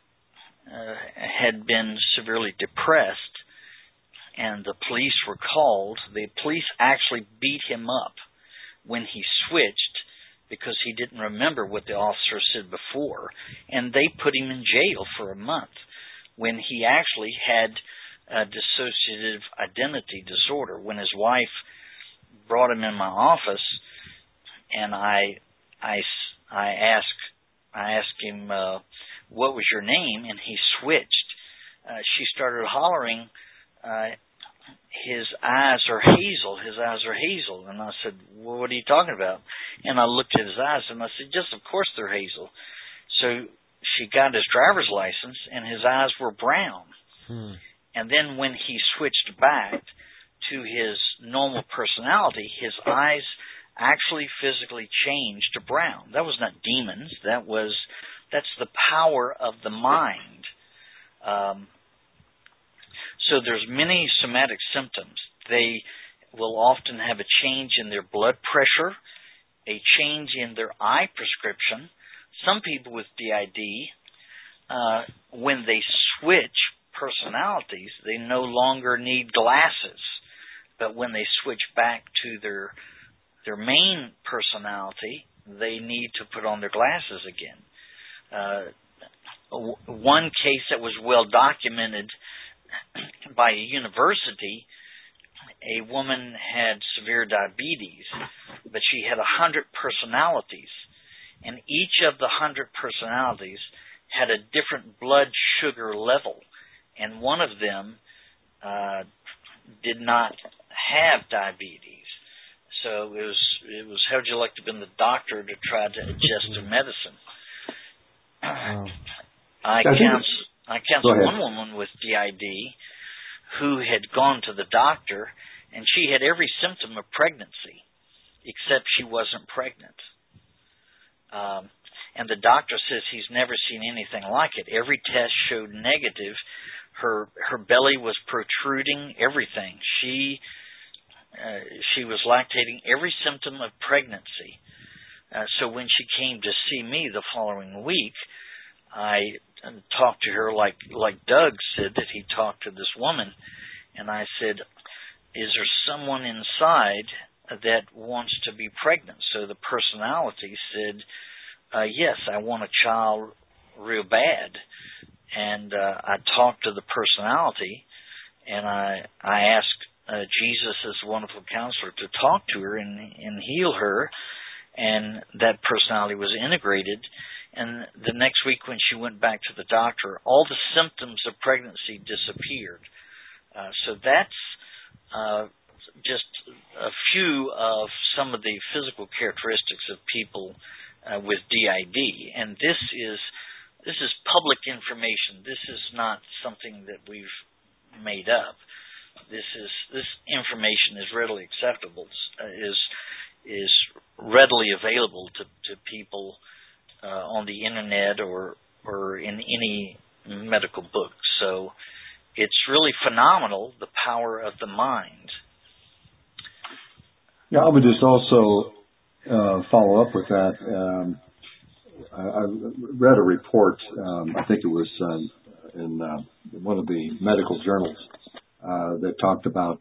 had been severely depressed, and the police were called. The police actually beat him up when he switched because he didn't remember what the officer said before, and they put him in jail for a month when he actually had a dissociative identity disorder. When his wife brought him in my office, and I asked him, "What was your name?" and he switched. She started hollering, "His eyes are hazel, his eyes are hazel." And I said, "Well, what are you talking about?" And I looked at his eyes and I said, "Yes, of course they're hazel." So she got his driver's license and his eyes were brown. And then when he switched back to his normal personality, his eyes actually physically changed to brown. That was not demons. That's the power of the mind. So there's many somatic symptoms. They will often have a change in their blood pressure, a change in their eye prescription. Some people with DID, when they switch personalities, they no longer need glasses. But when they switch back to their main personality, they need to put on their glasses again. One case that was well documented by a university, a woman had severe diabetes, but she had 100 personalities, and each of the 100 personalities had a different blood sugar level, and one of them did not have diabetes. So it was how'd you like to be the doctor to try to adjust to medicine? I counseled one woman with DID who had gone to the doctor, and she had every symptom of pregnancy, except she wasn't pregnant. And the doctor says he's never seen anything like it. Every test showed negative. Her belly was protruding, everything. she was lactating every symptom of pregnancy. So when she came to see me the following week, I talked to her like Doug said that he talked to this woman, and I said, is there someone inside that wants to be pregnant? So the personality said, yes, I want a child real bad. And I talked to the personality, and I asked Jesus as a wonderful counselor to talk to her and heal her, and that personality was integrated. And the next week when she went back to the doctor, all the symptoms of pregnancy disappeared. So that's just a few of some of the physical characteristics of people with DID. And this is public information. This is not something that we've made up. This information is readily acceptable, is readily available to people on the internet or in any medical book. So it's really phenomenal, the power of the mind. Yeah, I would just also follow up with that. I read a report, I think it was in one of the medical journals, that talked about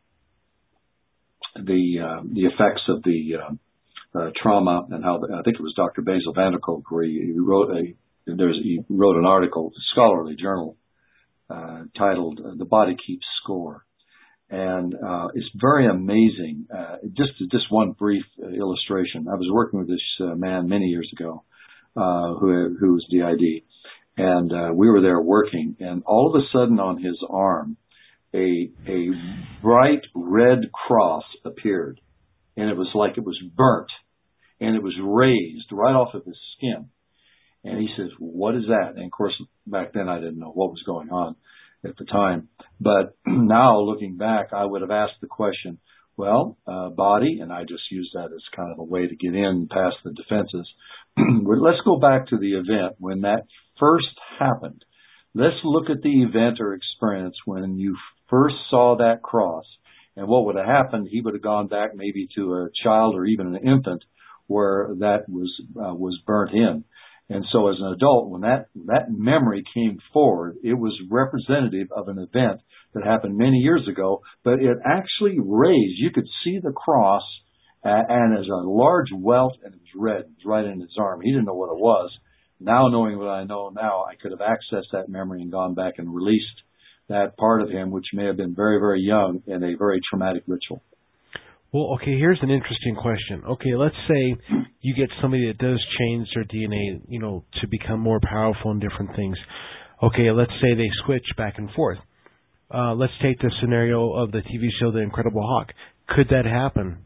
the effects of the trauma, and how I think it was Dr. Basil van der Kolk, where he wrote an article, a scholarly journal, titled "The Body Keeps Score," and it's very amazing. Just one brief illustration. I was working with this man many years ago, who was DID, and we were there working, and all of a sudden on his arm, a bright red cross appeared, and it was like it was burnt, and it was raised right off of his skin. And he says, "What is that?" And of course, back then I didn't know what was going on at the time. But now, looking back, I would have asked the question, well, body, and I just used that as kind of a way to get in past the defenses. Let's go back to the event when that first happened. Let's look at the event or experience when you first saw that cross, and what would have happened. He would have gone back maybe to a child or even an infant where that was burnt in. And so as an adult, when that memory came forward, it was representative of an event that happened many years ago, but it actually raised. You could see the cross, and as a large welt, and it was red. It was right in his arm. He didn't know what it was. Now, knowing what I know now, I could have accessed that memory and gone back and released that part of him, which may have been very, very young in a very traumatic ritual. Well, okay, here's an interesting question. Okay, let's say you get somebody that does change their DNA, to become more powerful in different things. Okay, let's say they switch back and forth. Let's take the scenario of the TV show The Incredible Hulk. Could that happen?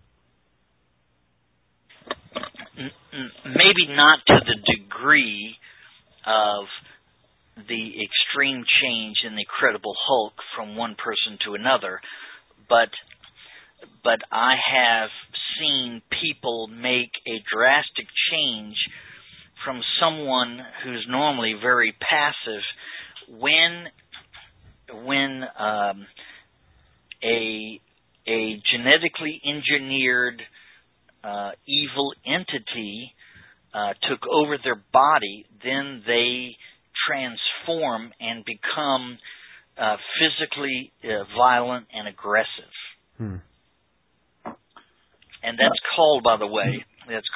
Maybe not to the degree of the extreme change in the Incredible Hulk from one person to another, but I have seen people make a drastic change from someone who's normally very passive when a genetically engineered evil entity took over their body. Then they transform and become physically violent and aggressive. And that's called, by the way,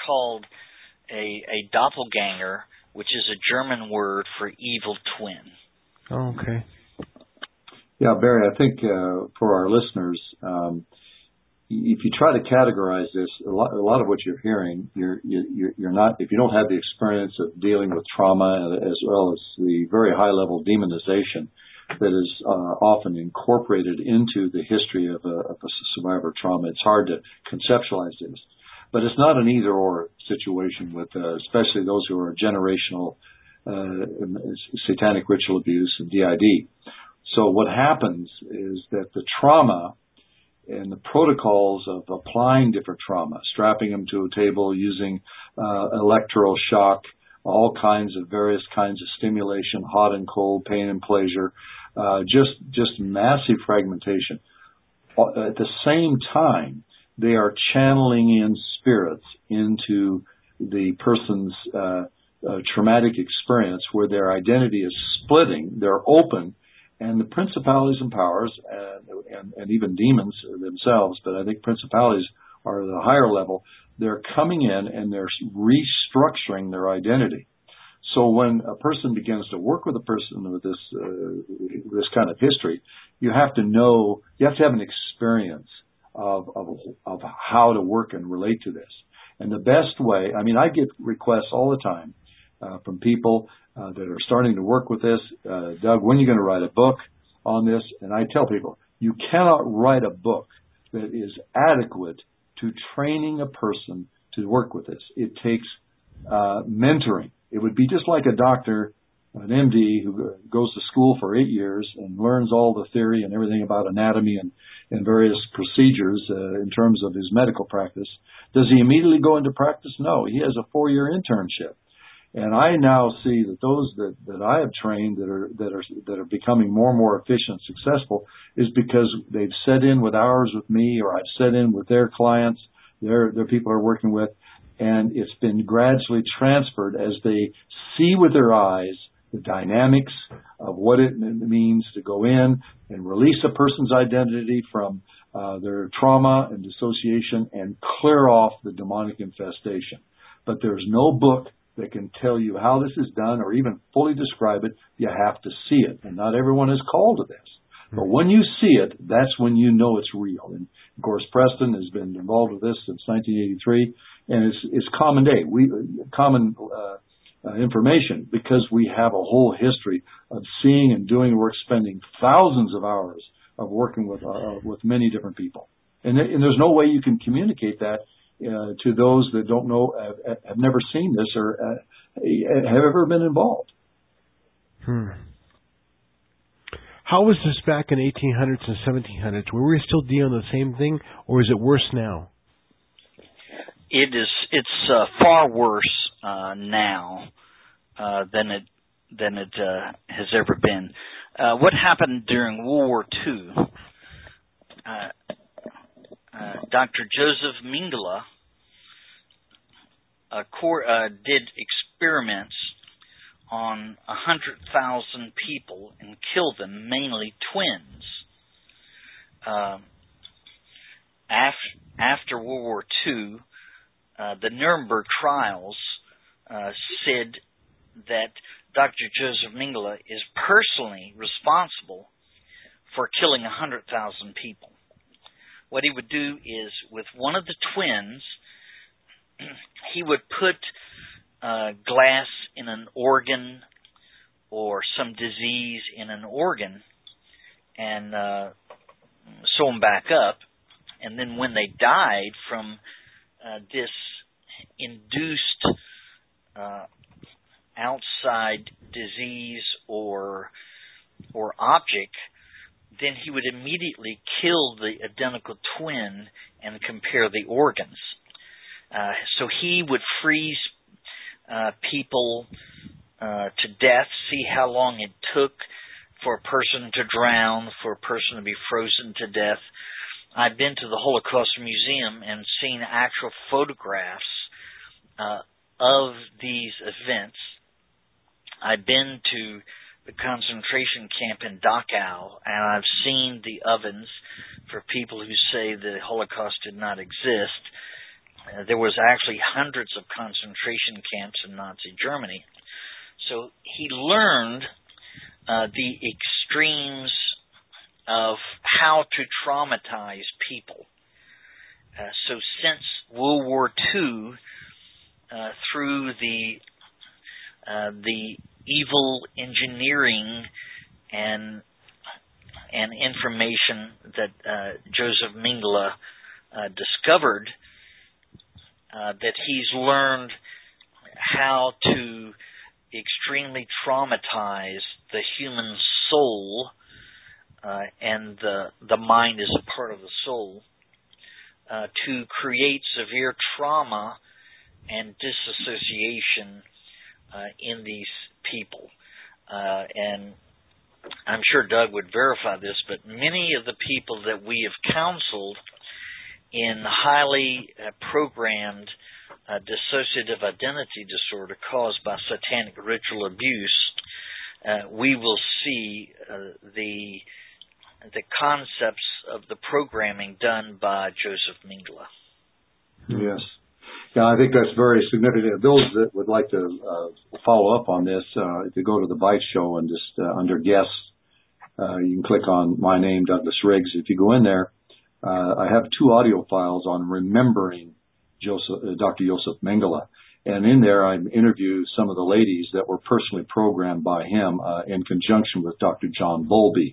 a doppelganger, which is a German word for evil twin. Oh, okay. Yeah, Barry, I think for our listeners, if you try to categorize this, a lot of what you're hearing, you're not, if you don't have the experience of dealing with trauma as well as the very high level demonization that is often incorporated into the history of a survivor of trauma, it's hard to conceptualize this. But it's not an either-or situation with, especially those who are generational satanic ritual abuse and DID. So what happens is that the trauma and the protocols of applying different trauma, strapping them to a table, using electroshock, all kinds of various kinds of stimulation, hot and cold, pain and pleasure, just massive fragmentation. at the same time, they are channeling in spirits into the person's traumatic experience where their identity is splitting, they're open, and the principalities and powers and even demons themselves, but I think principalities are the higher level, they're coming in and they're restructuring their identity. So when a person begins to work with a person with this kind of history, you have to have an experience of how to work and relate to this. And the best way, I get requests all the time from people that are starting to work with this. Doug, when are you going to write a book on this? And I tell people, you cannot write a book that is adequate to training a person to work with this. It takes mentoring. It would be just like a doctor, an MD, who goes to school for 8 years and learns all the theory and everything about anatomy and various procedures in terms of his medical practice. Does he immediately go into practice? No. He has a 4-year internship. And I now see that those that I have trained that are becoming more and more efficient and successful is because they've set in with hours with me, or I've set in with their clients, their people are working with, and it's been gradually transferred as they see with their eyes the dynamics of what it means to go in and release a person's identity from their trauma and dissociation and clear off the demonic infestation. But there's no book that can tell you how this is done or even fully describe it. You have to see it, and not everyone is called to this. But when you see it, that's when you know it's real. And of course, Preston has been involved with this since 1983, and it's common day, common information, because we have a whole history of seeing and doing work, spending thousands of hours of working with many different people. And there's no way you can communicate that to those that don't know, have never seen this, or have ever been involved. How was this back in 1800s and 1700s? Were we still dealing with the same thing, or is it worse now? It's far worse now than it has ever been. What happened during World War II? Dr. Joseph Mengele did experiments on 100,000 people and killed them, mainly twins. After World War II, the Nuremberg trials said that Dr. Joseph Mengele is personally responsible for killing 100,000 people. What he would do is, with one of the twins, he would put glass in an organ or some disease in an organ and sew them back up. And then when they died from this induced outside disease or object, then he would immediately kill the identical twin and compare the organs. So he would freeze people to death, see how long it took for a person to drown, for a person to be frozen to death. I've been to the Holocaust Museum and seen actual photographs of these events. I've been to the concentration camp in Dachau, and I've seen the ovens for people who say the Holocaust did not exist. There was actually hundreds of concentration camps in Nazi Germany. So he learned the extremes of how to traumatize people. So since World War II, through the evil engineering and information that Joseph Mengele discovered, that he's learned how to extremely traumatize the human soul, and the mind is a part of the soul, to create severe trauma and disassociation in these people. And I'm sure Doug would verify this, but many of the people that we have counseled in highly programmed dissociative identity disorder caused by satanic ritual abuse, we will see the concepts of the programming done by Joseph Mengele. Yes. Yeah, I think that's very significant. Those that would like to follow up on this, if you go to the Bite Show and just under guests, you can click on my name, Douglas Riggs. If you go in there, I have 2 audio files on remembering Dr. Joseph Mengele. And in there, I interview some of the ladies that were personally programmed by him in conjunction with Dr. John Bowlby,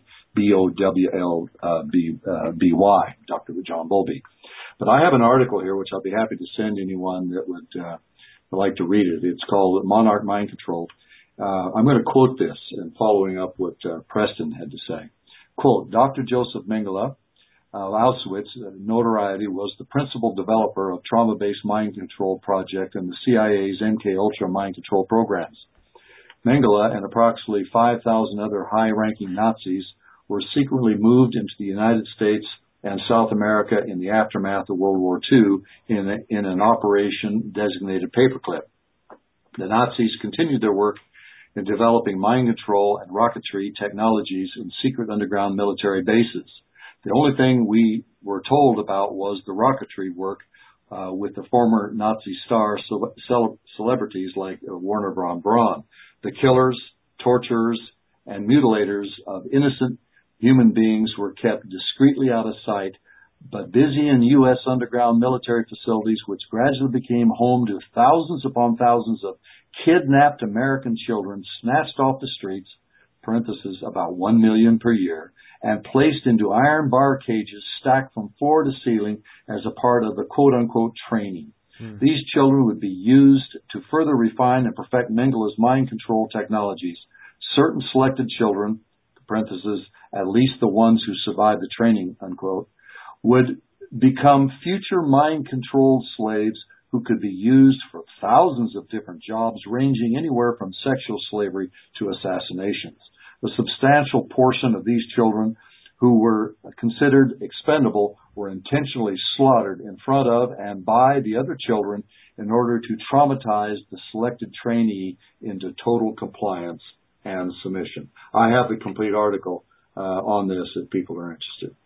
Bowlby, Dr. John Bowlby. But I have an article here, which I'll be happy to send anyone that would like to read it. It's called Monarch Mind Control. I'm going to quote this and following up what Preston had to say. Quote, Dr. Joseph Mengele, Auschwitz, notoriety, was the principal developer of trauma-based mind control project and the CIA's MK-Ultra mind control programs. Mengele and approximately 5,000 other high-ranking Nazis were secretly moved into the United States and South America in the aftermath of World War II in an operation designated Paperclip. The Nazis continued their work in developing mind control and rocketry technologies in secret underground military bases. The only thing we were told about was the rocketry work with the former Nazi star celebrities like Werner von Braun. The killers, torturers, and mutilators of innocent human beings were kept discreetly out of sight, but busy in U.S. underground military facilities, which gradually became home to thousands upon thousands of kidnapped American children snatched off the streets, parentheses, about 1 million per year, and placed into iron bar cages stacked from floor to ceiling as a part of the quote-unquote training. These children would be used to further refine and perfect Mengele's mind control technologies. Certain selected children, parentheses, at least the ones who survived the training, unquote, would become future mind-controlled slaves who could be used for thousands of different jobs, ranging anywhere from sexual slavery to assassinations. A substantial portion of these children who were considered expendable were intentionally slaughtered in front of and by the other children in order to traumatize the selected trainee into total compliance and submission. I have the complete article on this if people are interested.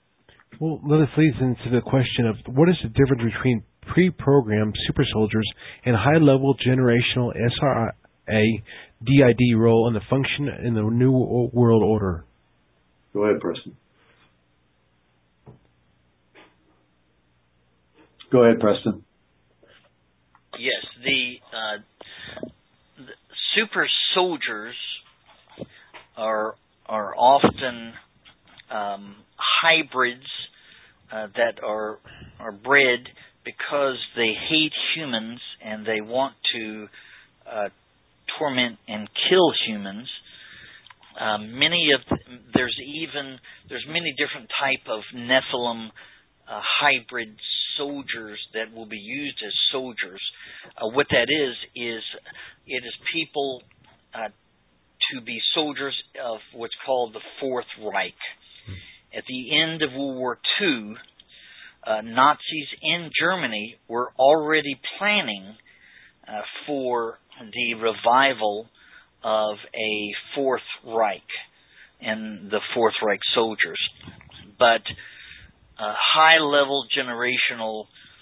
Well, this leads into the question of what is the difference between pre-programmed super soldiers and high-level generational SRA DID role in the function in the New World Order? Go ahead, Preston. Go ahead, Preston. Yes, the super soldiers are often hybrids that are bred because they hate humans and they want to torment and kill humans. There's many different type of Nephilim hybrid soldiers that will be used as soldiers. What that is it is people to be soldiers of what's called the Fourth Reich. At the end of World War II, Nazis in Germany were already planning for the revival of a Fourth Reich and the Fourth Reich soldiers. But high-level generational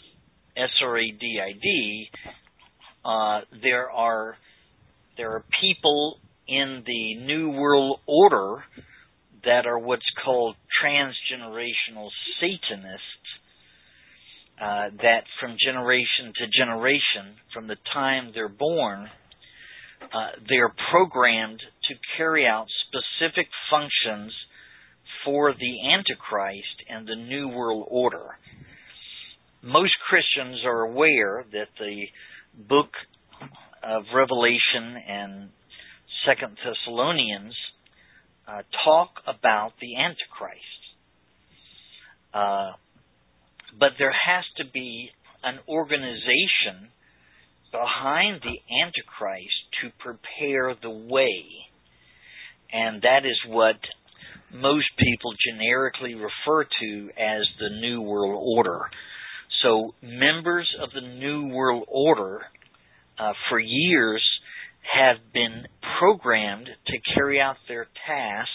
SRA-DID, there are people in the New World Order that are what's called transgenerational Satanists, that from generation to generation, from the time they're born, they're programmed to carry out specific functions for the Antichrist and the New World Order. Most Christians are aware that the book of Revelation and 2 Thessalonians talk about the Antichrist. But there has to be an organization behind the Antichrist to prepare the way. and that is what most people generically refer to as the New World Order. So members of the New World Order for years have been programmed to carry out their task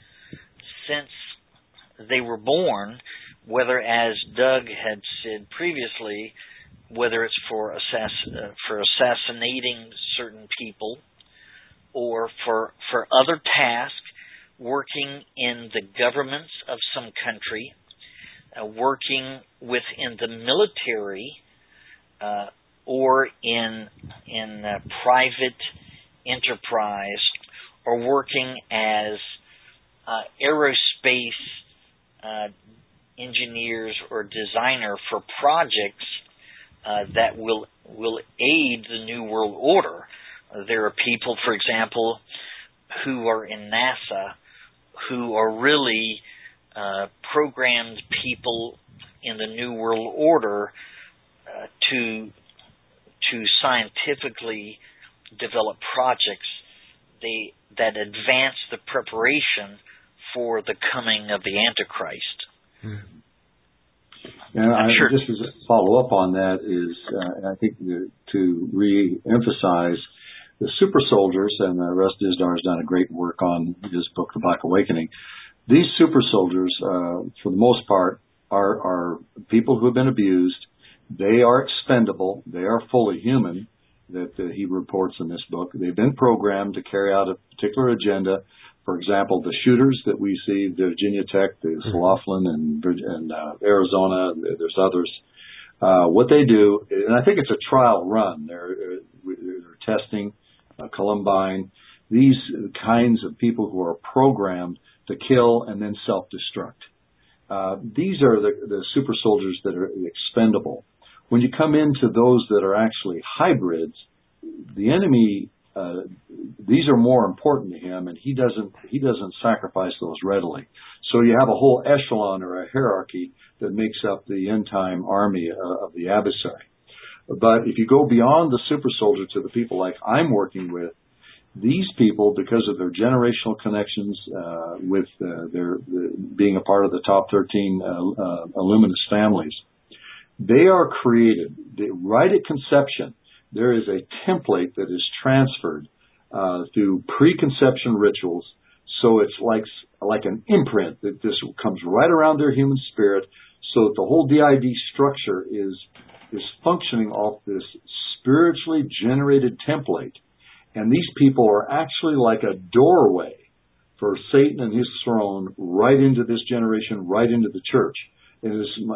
since they were born, whether, as Doug had said previously, whether it's for assassinating certain people or for other tasks, working in the governments of some country, working within the military, or in private enterprise, or working as aerospace engineers or designer for projects that will aid the New World Order. There are people, for example, who are in NASA who are really programmed people in the New World Order to scientifically develop projects that advance the preparation for the coming of the Antichrist. Mm-hmm. And just as a follow-up on that is, I think to re-emphasize, the super soldiers, and Russ Dizdar has done a great work on his book, The Black Awakening. These super soldiers, for the most part, are people who have been abused. They are expendable. They are fully human, that he reports in this book. They've been programmed to carry out a particular agenda. For example, the shooters that we see, the Virginia Tech, the Laughlin, and Arizona, there's others. What they do, and I think it's a trial run. They're testing Columbine, these kinds of people who are programmed to kill and then self-destruct. These are the super soldiers that are expendable. When you come into those that are actually hybrids, the enemy, these are more important to him, and he doesn't sacrifice those readily. So you have a whole echelon or a hierarchy that makes up the end-time army of the adversary. But if you go beyond the super soldier to the people like I'm working with, these people, because of their generational connections with their being a part of the top 13 Illuminous families, they are created right at conception. There is a template that is transferred through preconception rituals, so it's like an imprint that this comes right around their human spirit, so that the whole DID structure is functioning off this spiritually generated template. And these people are actually like a doorway for Satan and his throne right into this generation, right into the church. It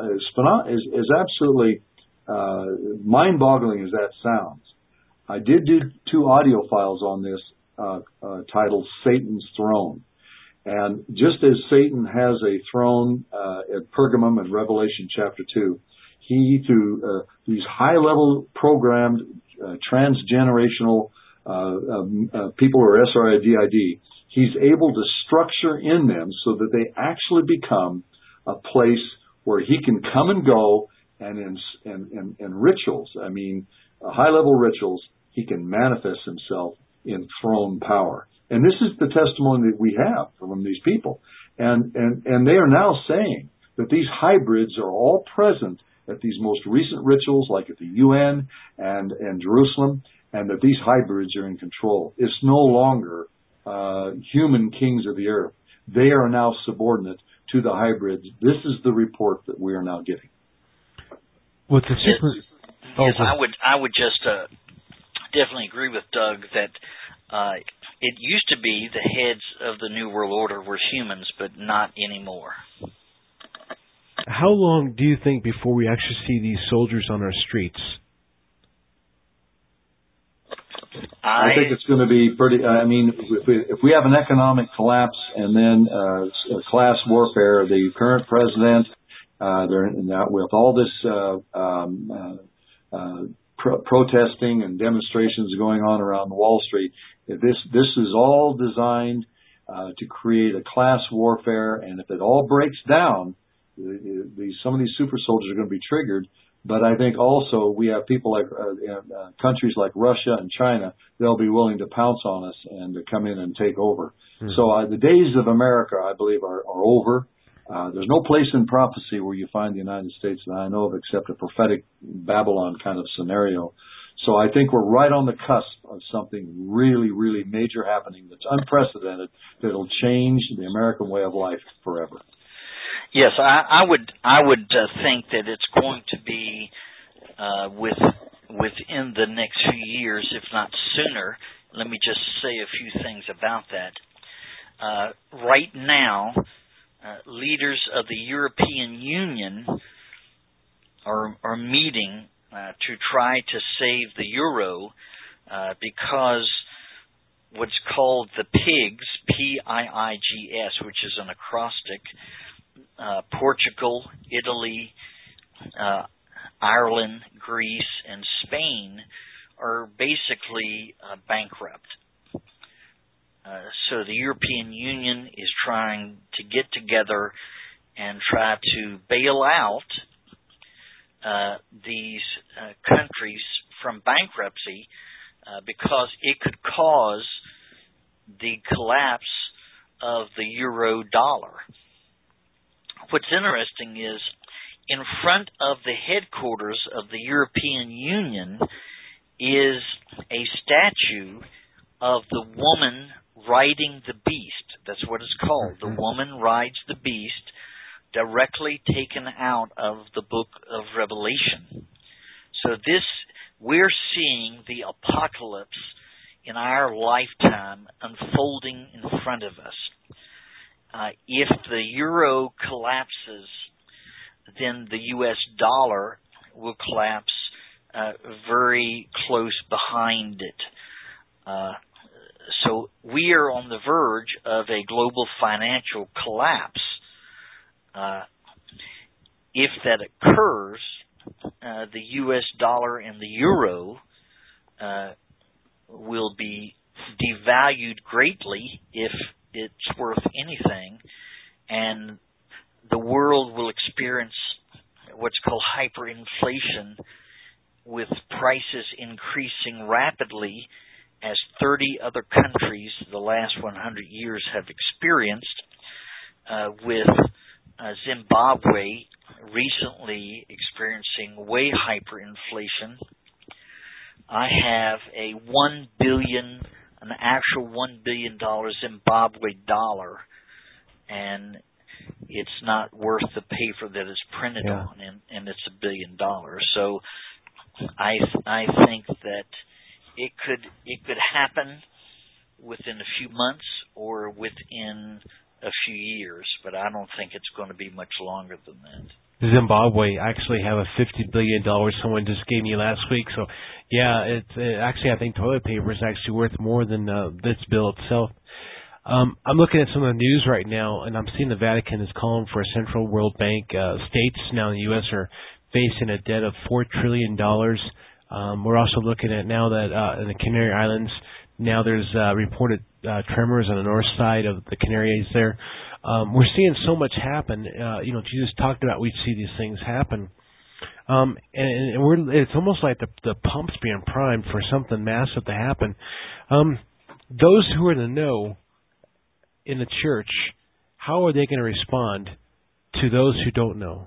is absolutely mind-boggling as that sounds. I did do 2 audio files on this titled Satan's Throne. And just as Satan has a throne at Pergamum in Revelation chapter 2, he, through these high-level programmed transgenerational people who are SRIDID, he's able to structure in them so that they actually become a place where he can come and go, and in rituals, I mean, high-level rituals, he can manifest himself in throne power. And this is the testimony that we have from these people. And they are now saying that these hybrids are all present at these most recent rituals, like at the UN and Jerusalem, and that these hybrids are in control. It's no longer human kings of the earth. They are now subordinate to the hybrids. This is the report that we are now getting. What's the super? Yes, I would just definitely agree with Doug that it used to be the heads of the New World Order were humans, but not anymore. How long do you think before we actually see these soldiers on our streets? I think it's going to be pretty. I mean, if we have an economic collapse and then class warfare, the current president, with all this protesting and demonstrations going on around Wall Street, this is all designed to create a class warfare. And if it all breaks down, some of these super soldiers are going to be triggered. But I think also we have people like countries like Russia and China. They'll be willing to pounce on us and to come in and take over. Mm-hmm. So the days of America, I believe, are over. There's no place in prophecy where you find the United States that I know of except a prophetic Babylon kind of scenario. So I think we're right on the cusp of something really, really major happening that's unprecedented, that'll change the American way of life forever. Yes, I would think that it's going to be within the next few years, if not sooner. Let me just say a few things about that. Right now, leaders of the European Union are meeting to try to save the euro because what's called the PIGS, P-I-I-G-S, which is an acrostic, Portugal, Italy, Ireland, Greece, and Spain are basically bankrupt. So the European Union is trying to get together and try to bail out these countries from bankruptcy because it could cause the collapse of the euro dollar. What's interesting is in front of the headquarters of the European Union is a statue of the woman riding the beast. That's what it's called. The woman rides the beast, directly taken out of the book of Revelation. So we're seeing the apocalypse in our lifetime unfolding in front of us. If the euro collapses, then the U.S. dollar will collapse very close behind it. So we are on the verge of a global financial collapse. If that occurs, the U.S. dollar and the euro will be devalued greatly if it's worth anything, and the world will experience what's called hyperinflation, with prices increasing rapidly as 30 other countries the last 100 years have experienced, with Zimbabwe recently experiencing way hyperinflation. I have an actual $1 billion Zimbabwe dollar, and it's not worth the paper that it's printed on, and it's $1 billion. So I think that it could happen within a few months or within a few years, but I don't think it's going to be much longer than that. Zimbabwe actually have a $50 billion someone just gave me last week. So, yeah, actually I think toilet paper is actually worth more than this bill itself. I'm looking at some of the news right now, and I'm seeing the Vatican is calling for a central world bank. States now in the U.S. are facing a debt of $4 trillion. We're also looking at now that in the Canary Islands, now there's reported tremors on the north side of the Canaries there. We're seeing so much happen. Jesus talked about we'd see these things happen. And it's almost like the pump's being primed for something massive to happen. Those who are in the know in the church, how are they going to respond to those who don't know?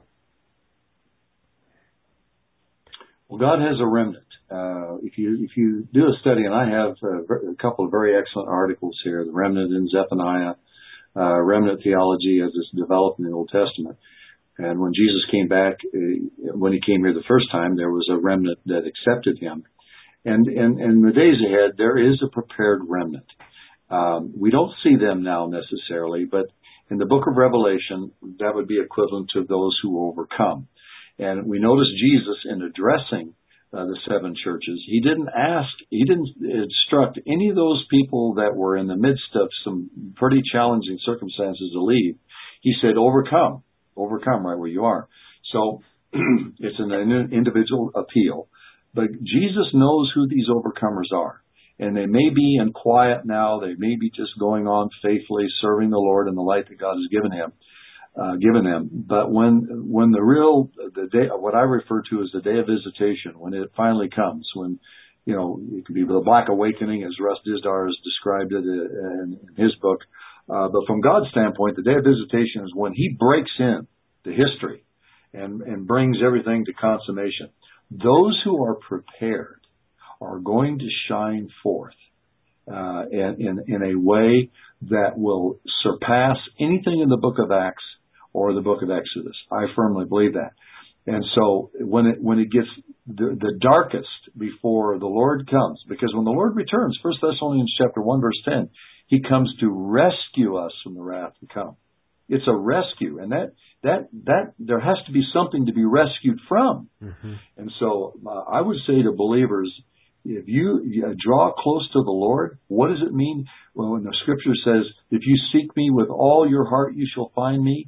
Well, God has a remnant. If you do a study, and I have a couple of very excellent articles here, the remnant in Zephaniah, remnant theology as it's developed in the Old Testament. And when Jesus came back, when he came here the first time, there was a remnant that accepted him. And in the days ahead, there is a prepared remnant. We don't see them now necessarily, but in the book of Revelation, that would be equivalent to those who overcome. And we notice Jesus in addressing the seven churches, he didn't instruct any of those people that were in the midst of some pretty challenging circumstances to leave. He said, overcome right where you are. So it's an individual appeal. But Jesus knows who these overcomers are. And they may be in quiet now. They may be just going on faithfully, serving the Lord in the light that God has given him. given them. But when the day, what I refer to as the day of visitation, when it finally comes, when, it could be the Black Awakening, as Russ Dizdar has described it in his book. But from God's standpoint, the day of visitation is when He breaks in to history and brings everything to consummation. Those who are prepared are going to shine forth in a way that will surpass anything in the book of Acts or the book of Exodus. I firmly believe that. And so when it gets the darkest before the Lord comes, because when the Lord returns, 1 Thessalonians chapter 1 verse 10, He comes to rescue us from the wrath to come. It's a rescue, and that there has to be something to be rescued from. Mm-hmm. And so I would say to believers, if you draw close to the Lord, what does it mean? Well, when the Scripture says, "If you seek Me with all your heart, you shall find Me."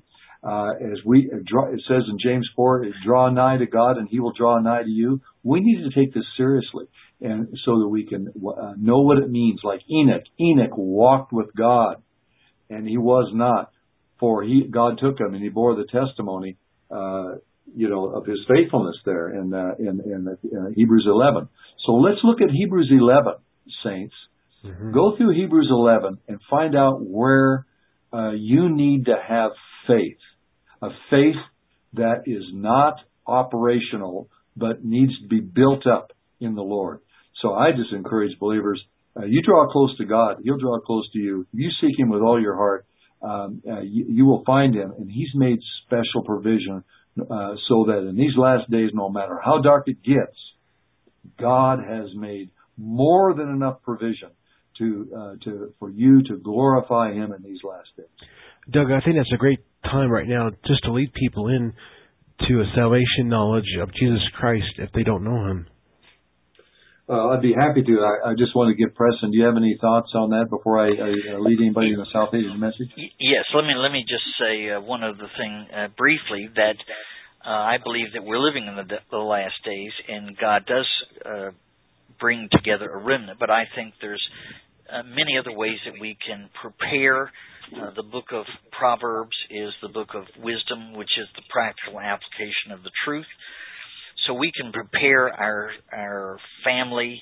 It says in James 4, "Draw nigh to God, and He will draw nigh to you." We need to take this seriously, and so that we can know what it means. Like Enoch. Enoch walked with God, and he was not, for God took him, and he bore the testimony, of his faithfulness there in Hebrews 11. So let's look at Hebrews 11, saints. Mm-hmm. Go through Hebrews 11 and find out where you need to have faith. A faith that is not operational, but needs to be built up in the Lord. So I just encourage believers, you draw close to God, He'll draw close to you. You seek Him with all your heart, you will find Him, and He's made special provision so that in these last days, no matter how dark it gets, God has made more than enough provision for you to glorify Him in these last days. Doug, I think that's a great time right now just to lead people in to a salvation knowledge of Jesus Christ if they don't know Him. I'd be happy to. I just want to give Preston, do you have any thoughts on that before I lead anybody in the South Asian message? Yes, let me just say one other thing briefly, that I believe that we're living in the last days, and God does bring together a remnant, but I think there's many other ways that we can prepare. The book of Proverbs is the book of wisdom, which is the practical application of the truth. So we can prepare our family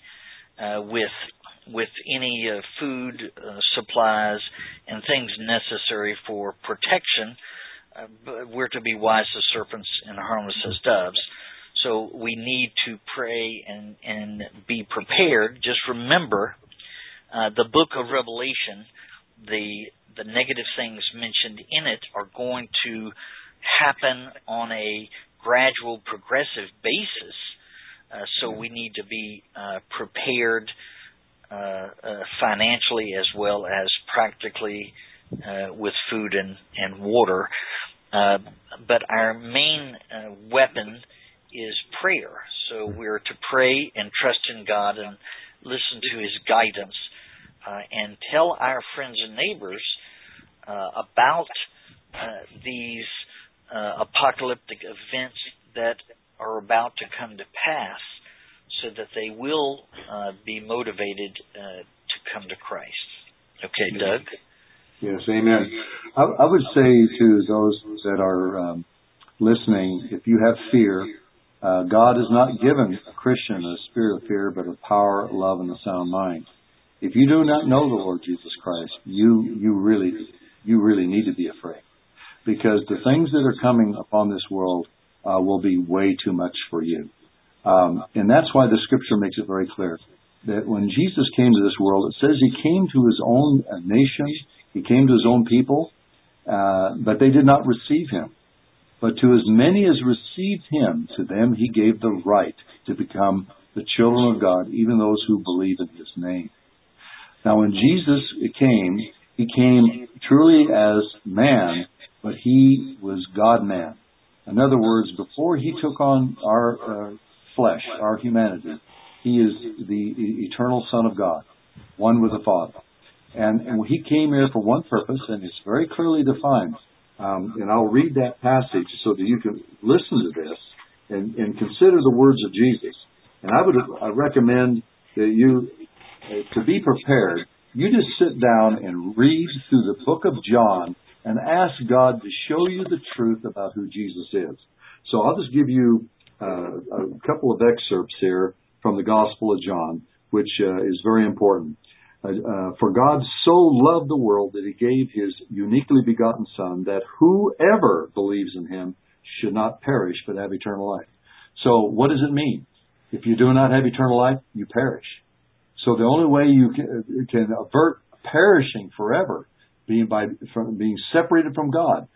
with any food supplies and things necessary for protection. We're to be wise as serpents and harmless as doves. So we need to pray and be prepared. Just remember, the book of Revelation, the negative things mentioned in it are going to happen on a gradual, progressive basis. So we need to be prepared financially as well as practically with food and water. But our main weapon is prayer. So we're to pray and trust in God and listen to His guidance and tell our friends and neighbors about these apocalyptic events that are about to come to pass, so that they will be motivated to come to Christ. Okay, Doug? Yes, amen. I would say to those that are listening, if you have fear, God has not given a Christian a spirit of fear, but of power, love, and a sound mind. If you do not know the Lord Jesus Christ, you really need to be afraid, because the things that are coming upon this world will be way too much for you. And that's why the Scripture makes it very clear that when Jesus came to this world, it says He came to His own nation, He came to His own people, but they did not receive Him. But to as many as received Him, to them He gave the right to become the children of God, even those who believe in His name. Now, when Jesus came, He came truly as man, but He was God-man. In other words, before He took on our flesh, our humanity, He is the eternal Son of God, one with the Father. And He came here for one purpose, and it's very clearly defined. And I'll read that passage so that you can listen to this and consider the words of Jesus. And I recommend that you, to be prepared, you just sit down and read through the book of John and ask God to show you the truth about who Jesus is. So I'll just give you a couple of excerpts here from the Gospel of John, which is very important. For God so loved the world that He gave His uniquely begotten Son, that whoever believes in Him should not perish but have eternal life. So what does it mean? If you do not have eternal life, you perish. So the only way you can avert perishing forever, being separated from God,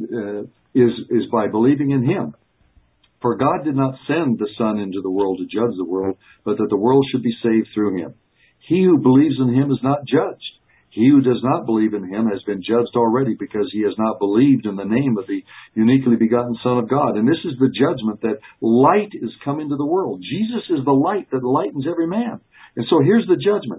is by believing in Him. For God did not send the Son into the world to judge the world, but that the world should be saved through Him. He who believes in Him is not judged. He who does not believe in Him has been judged already, because he has not believed in the name of the uniquely begotten Son of God. And this is the judgment, that light is come into the world. Jesus is the light that lightens every man. And so here's the judgment.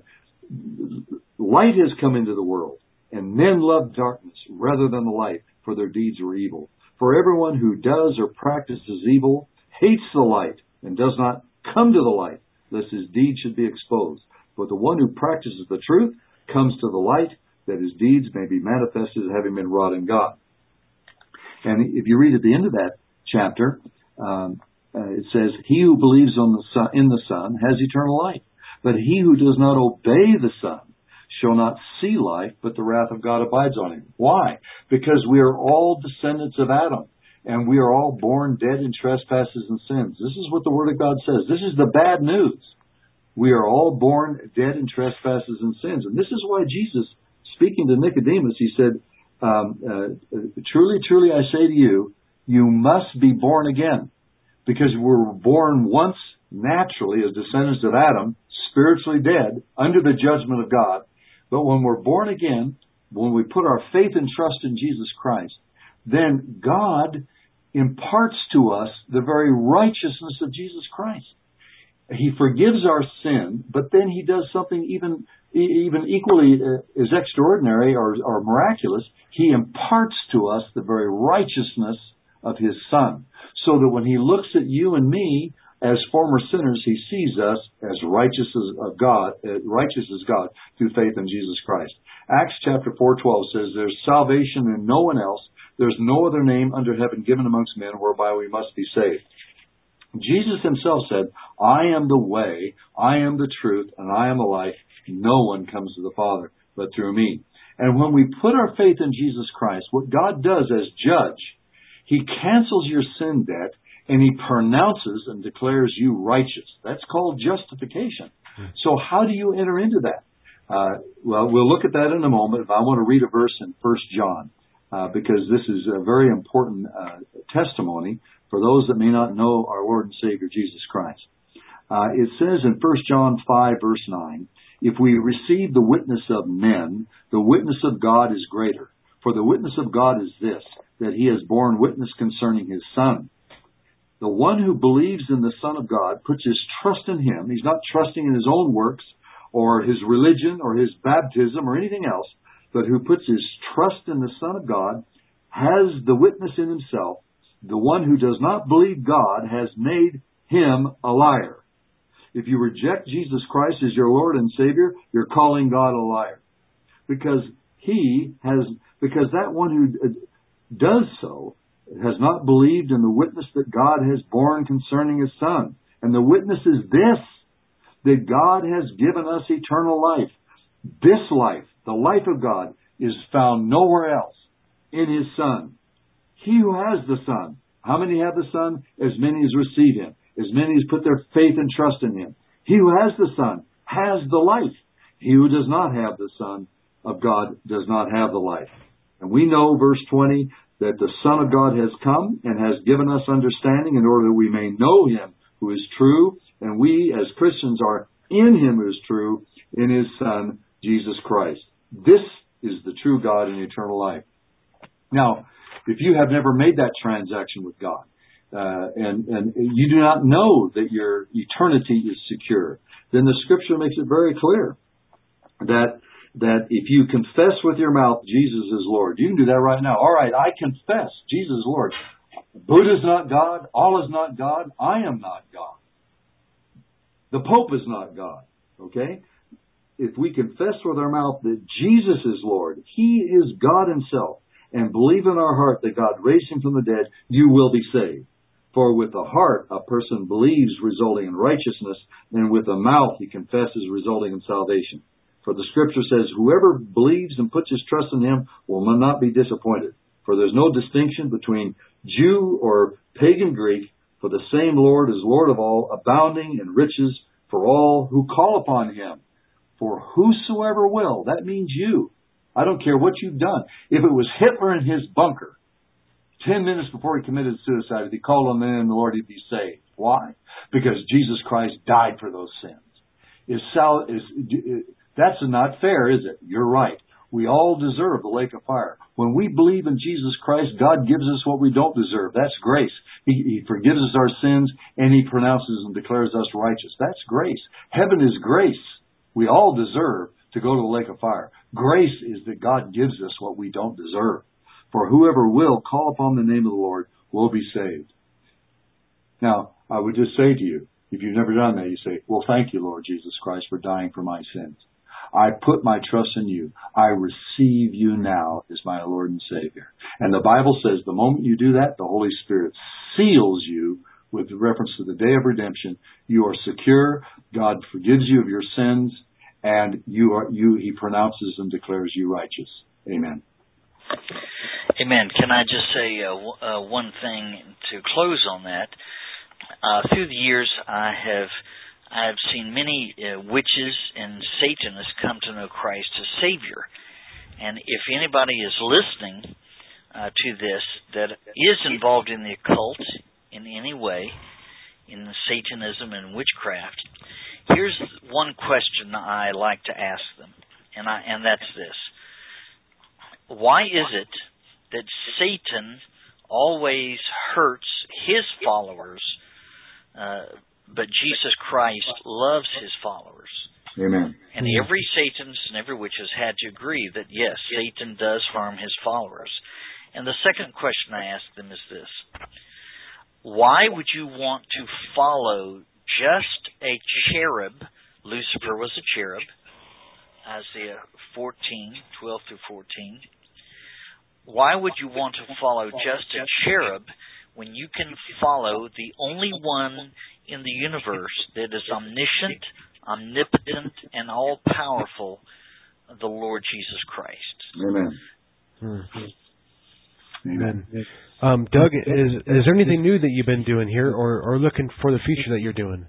Light has come into the world, and men love darkness rather than the light, for their deeds were evil. For everyone who does or practices evil hates the light and does not come to the light, lest his deeds should be exposed. But the one who practices the truth comes to the light, that his deeds may be manifested as having been wrought in God. And if you read at the end of that chapter, it says, he who believes in the Son has eternal life. But he who does not obey the Son shall not see life, but the wrath of God abides on him. Why? Because we are all descendants of Adam, and we are all born dead in trespasses and sins. This is what the Word of God says. This is the bad news. We are all born dead in trespasses and sins. And this is why Jesus, speaking to Nicodemus, he said, truly, truly, I say to you, you must be born again. Because we're born once naturally as descendants of Adam, spiritually dead, under the judgment of God. But when we're born again, when we put our faith and trust in Jesus Christ, then God imparts to us the very righteousness of Jesus Christ. He forgives our sin, but then He does something even equally as extraordinary or miraculous. He imparts to us the very righteousness of His Son, so that when He looks at you and me as former sinners, He sees us as righteous as God through faith in Jesus Christ. Acts chapter 4:12 says, "There's salvation in no one else. There's no other name under heaven given amongst men whereby we must be saved." Jesus Himself said, "I am the way, I am the truth, and I am the life. No one comes to the Father but through me." And when we put our faith in Jesus Christ, what God does as judge, He cancels your sin debt, and He pronounces and declares you righteous. That's called justification. So how do you enter into that? Well, we'll look at that in a moment. But I want to read a verse in 1 John, because this is a very important testimony for those that may not know our Lord and Savior Jesus Christ. It says in 1 John 5, verse 9, "If we receive the witness of men, the witness of God is greater. For the witness of God is this, that He has borne witness concerning His Son. The one who believes in the Son of God puts his trust in Him." He's not trusting in his own works or his religion or his baptism or anything else, but who puts his trust in the Son of God has the witness in himself. The one who does not believe God has made him a liar. If you reject Jesus Christ as your Lord and Savior, you're calling God a liar. Because that one who does so has not believed in the witness that God has borne concerning His Son. And the witness is this, that God has given us eternal life. This life, the life of God, is found nowhere else in His Son. He who has the Son, how many have the Son? As many as receive Him, as many as put their faith and trust in Him. He who has the Son has the life. He who does not have the Son of God does not have the life. And we know, verse 20, that the Son of God has come and has given us understanding in order that we may know Him who is true, and we as Christians are in Him who is true, in His Son, Jesus Christ. This is the true God and eternal life. Now, if you have never made that transaction with God, and you do not know that your eternity is secure, then the Scripture makes it very clear that if you confess with your mouth Jesus is Lord, you can do that right now. All right, I confess Jesus is Lord. Buddha is not God. Allah is not God. I am not God. The Pope is not God. Okay? If we confess with our mouth that Jesus is Lord, He is God Himself, and believe in our heart that God raised him from the dead, you will be saved. For with the heart a person believes, resulting in righteousness, and with the mouth he confesses, resulting in salvation. For the scripture says, whoever believes and puts his trust in him will not be disappointed. For there's no distinction between Jew or pagan Greek, for the same Lord is Lord of all, abounding in riches for all who call upon him. For whosoever will, that means you. I don't care what you've done. If it was Hitler in his bunker, 10 minutes before he committed suicide, if he called on the name of the Lord, he'd be saved. Why? Because Jesus Christ died for those sins. That's not fair, is it? You're right. We all deserve the lake of fire. When we believe in Jesus Christ, God gives us what we don't deserve. That's grace. He forgives us our sins, and he pronounces and declares us righteous. That's grace. Heaven is grace. We all deserve to go to the lake of fire. Grace is that God gives us what we don't deserve. For whoever will call upon the name of the Lord will be saved. Now, I would just say to you, if you've never done that, you say, well, thank you, Lord Jesus Christ, for dying for my sins. I put my trust in you. I receive you now as my Lord and Savior. And the Bible says the moment you do that, the Holy Spirit seals you with reference to the day of redemption. You are secure. God forgives you of your sins, and he pronounces and declares you righteous. Amen. Amen. Can I just say one thing to close on that? Through the years, I've seen many witches and Satanists come to know Christ as Savior. And if anybody is listening to this that is involved in the occult in any way, in Satanism and witchcraft, here's one question I like to ask them, and that's this. Why is it that Satan always hurts his followers, but Jesus Christ loves his followers? Amen. And every Satanist and every witch has had to agree that, yes, Satan does harm his followers. And the second question I ask them is this. Why would you want to follow just a cherub? Lucifer was a cherub. Isaiah 14, 12 through 14. Why would you want to follow just a cherub when you can follow the only one in the universe that is omniscient, omnipotent, and all-powerful, the Lord Jesus Christ? Amen. Amen. Doug, is there anything new that you've been doing here or looking for the future that you're doing?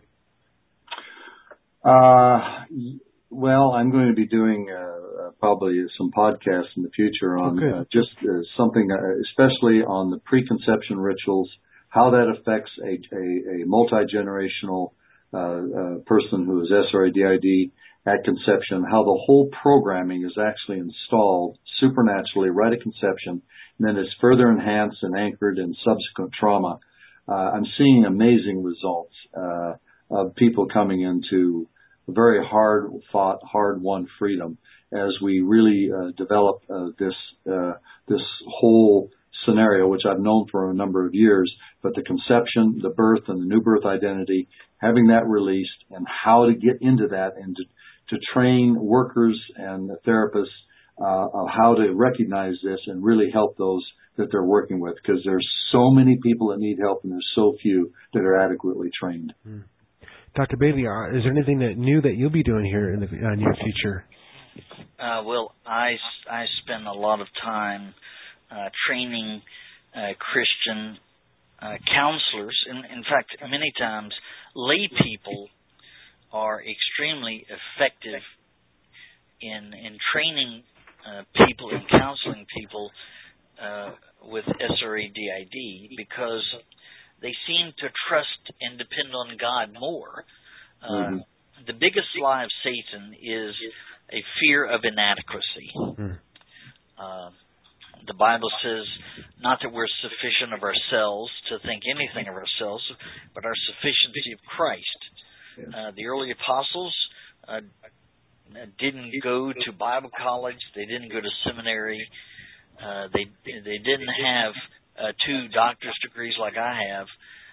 Well, I'm going to be doing probably some podcasts in the future on something, especially on the preconception rituals, how that affects a multi-generational person who is SRADID at conception, how the whole programming is actually installed supernaturally right at conception, and then is further enhanced and anchored in subsequent trauma. I'm seeing amazing results of people coming into very hard-fought, hard-won freedom as we really develop this whole scenario, which I've known for a number of years, but the conception, the birth, and the new birth identity, having that released, and how to get into that, and to train workers and therapists of how to recognize this and really help those that they're working with, because there's so many people that need help and there's so few that are adequately trained. Dr. Bailey, is there anything new that you'll be doing here in the near future? Well, I spend a lot of time training Christian counselors. In fact, many times lay people are extremely effective in training people and counseling people with SRADID because they seem to trust and depend on God more. The biggest lie of Satan is a fear of inadequacy. The Bible says not that we're sufficient of ourselves to think anything of ourselves, but our sufficiency of Christ. The early apostles didn't go to Bible college. They didn't go to seminary. They didn't have 2 doctor's degrees like I have.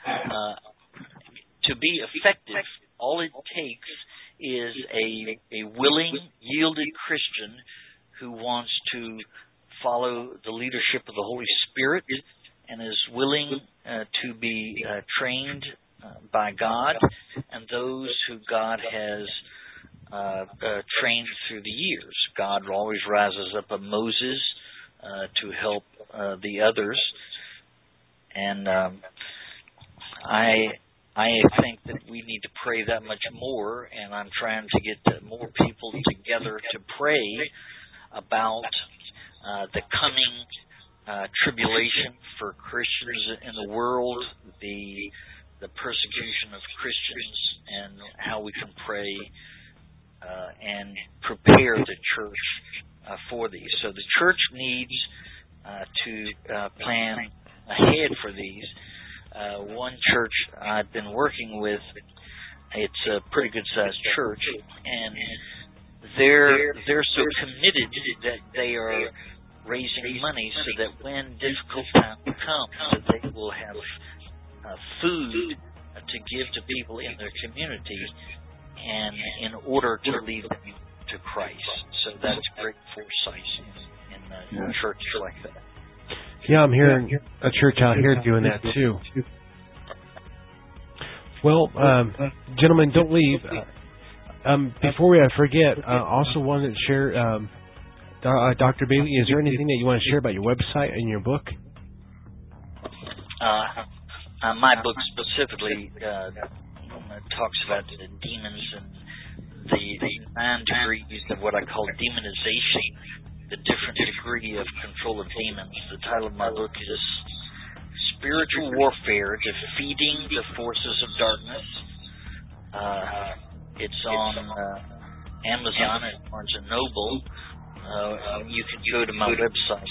To be effective, all it takes is a willing, yielded Christian who wants to follow the leadership of the Holy Spirit and is willing to be trained by God and those who God has trained through the years. God always rises up a Moses to help the others, and I think that we need to pray that much more, and I'm trying to get more people together to pray about the coming tribulation for Christians in the world, the persecution of Christians, and how we can pray and prepare the church for these. So the church needs to plan ahead for these. One church I've been working with, it's a pretty good-sized church, and they're so committed that they are raising money so that when difficult times come, that they will have food to give to people in their community, and in order to lead them to Christ. So that's great foresight in churches like that. Yeah, I'm hearing a church out here doing that too. Well, gentlemen, don't leave. Before I forget, also wanted to share, Dr. Bailey, is there anything that you want to share about your website and your book? My book specifically talks about the demons and the 9 degrees of what I call demonization, the different degree of control of demons. The title of my book is Spiritual Warfare, Defeating the Forces of Darkness. It's on Amazon and Barnes & Noble. You can go to my website,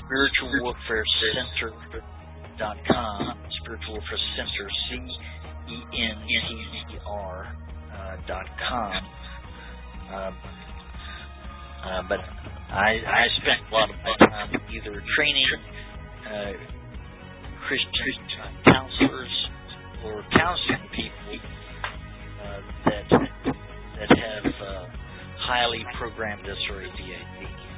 spiritualwarfarecenter.com, Spiritual Warfare Center, CENTER.com. But I spent a lot of my time either training Christian counselors or counseling people that have highly programmed SRADAP.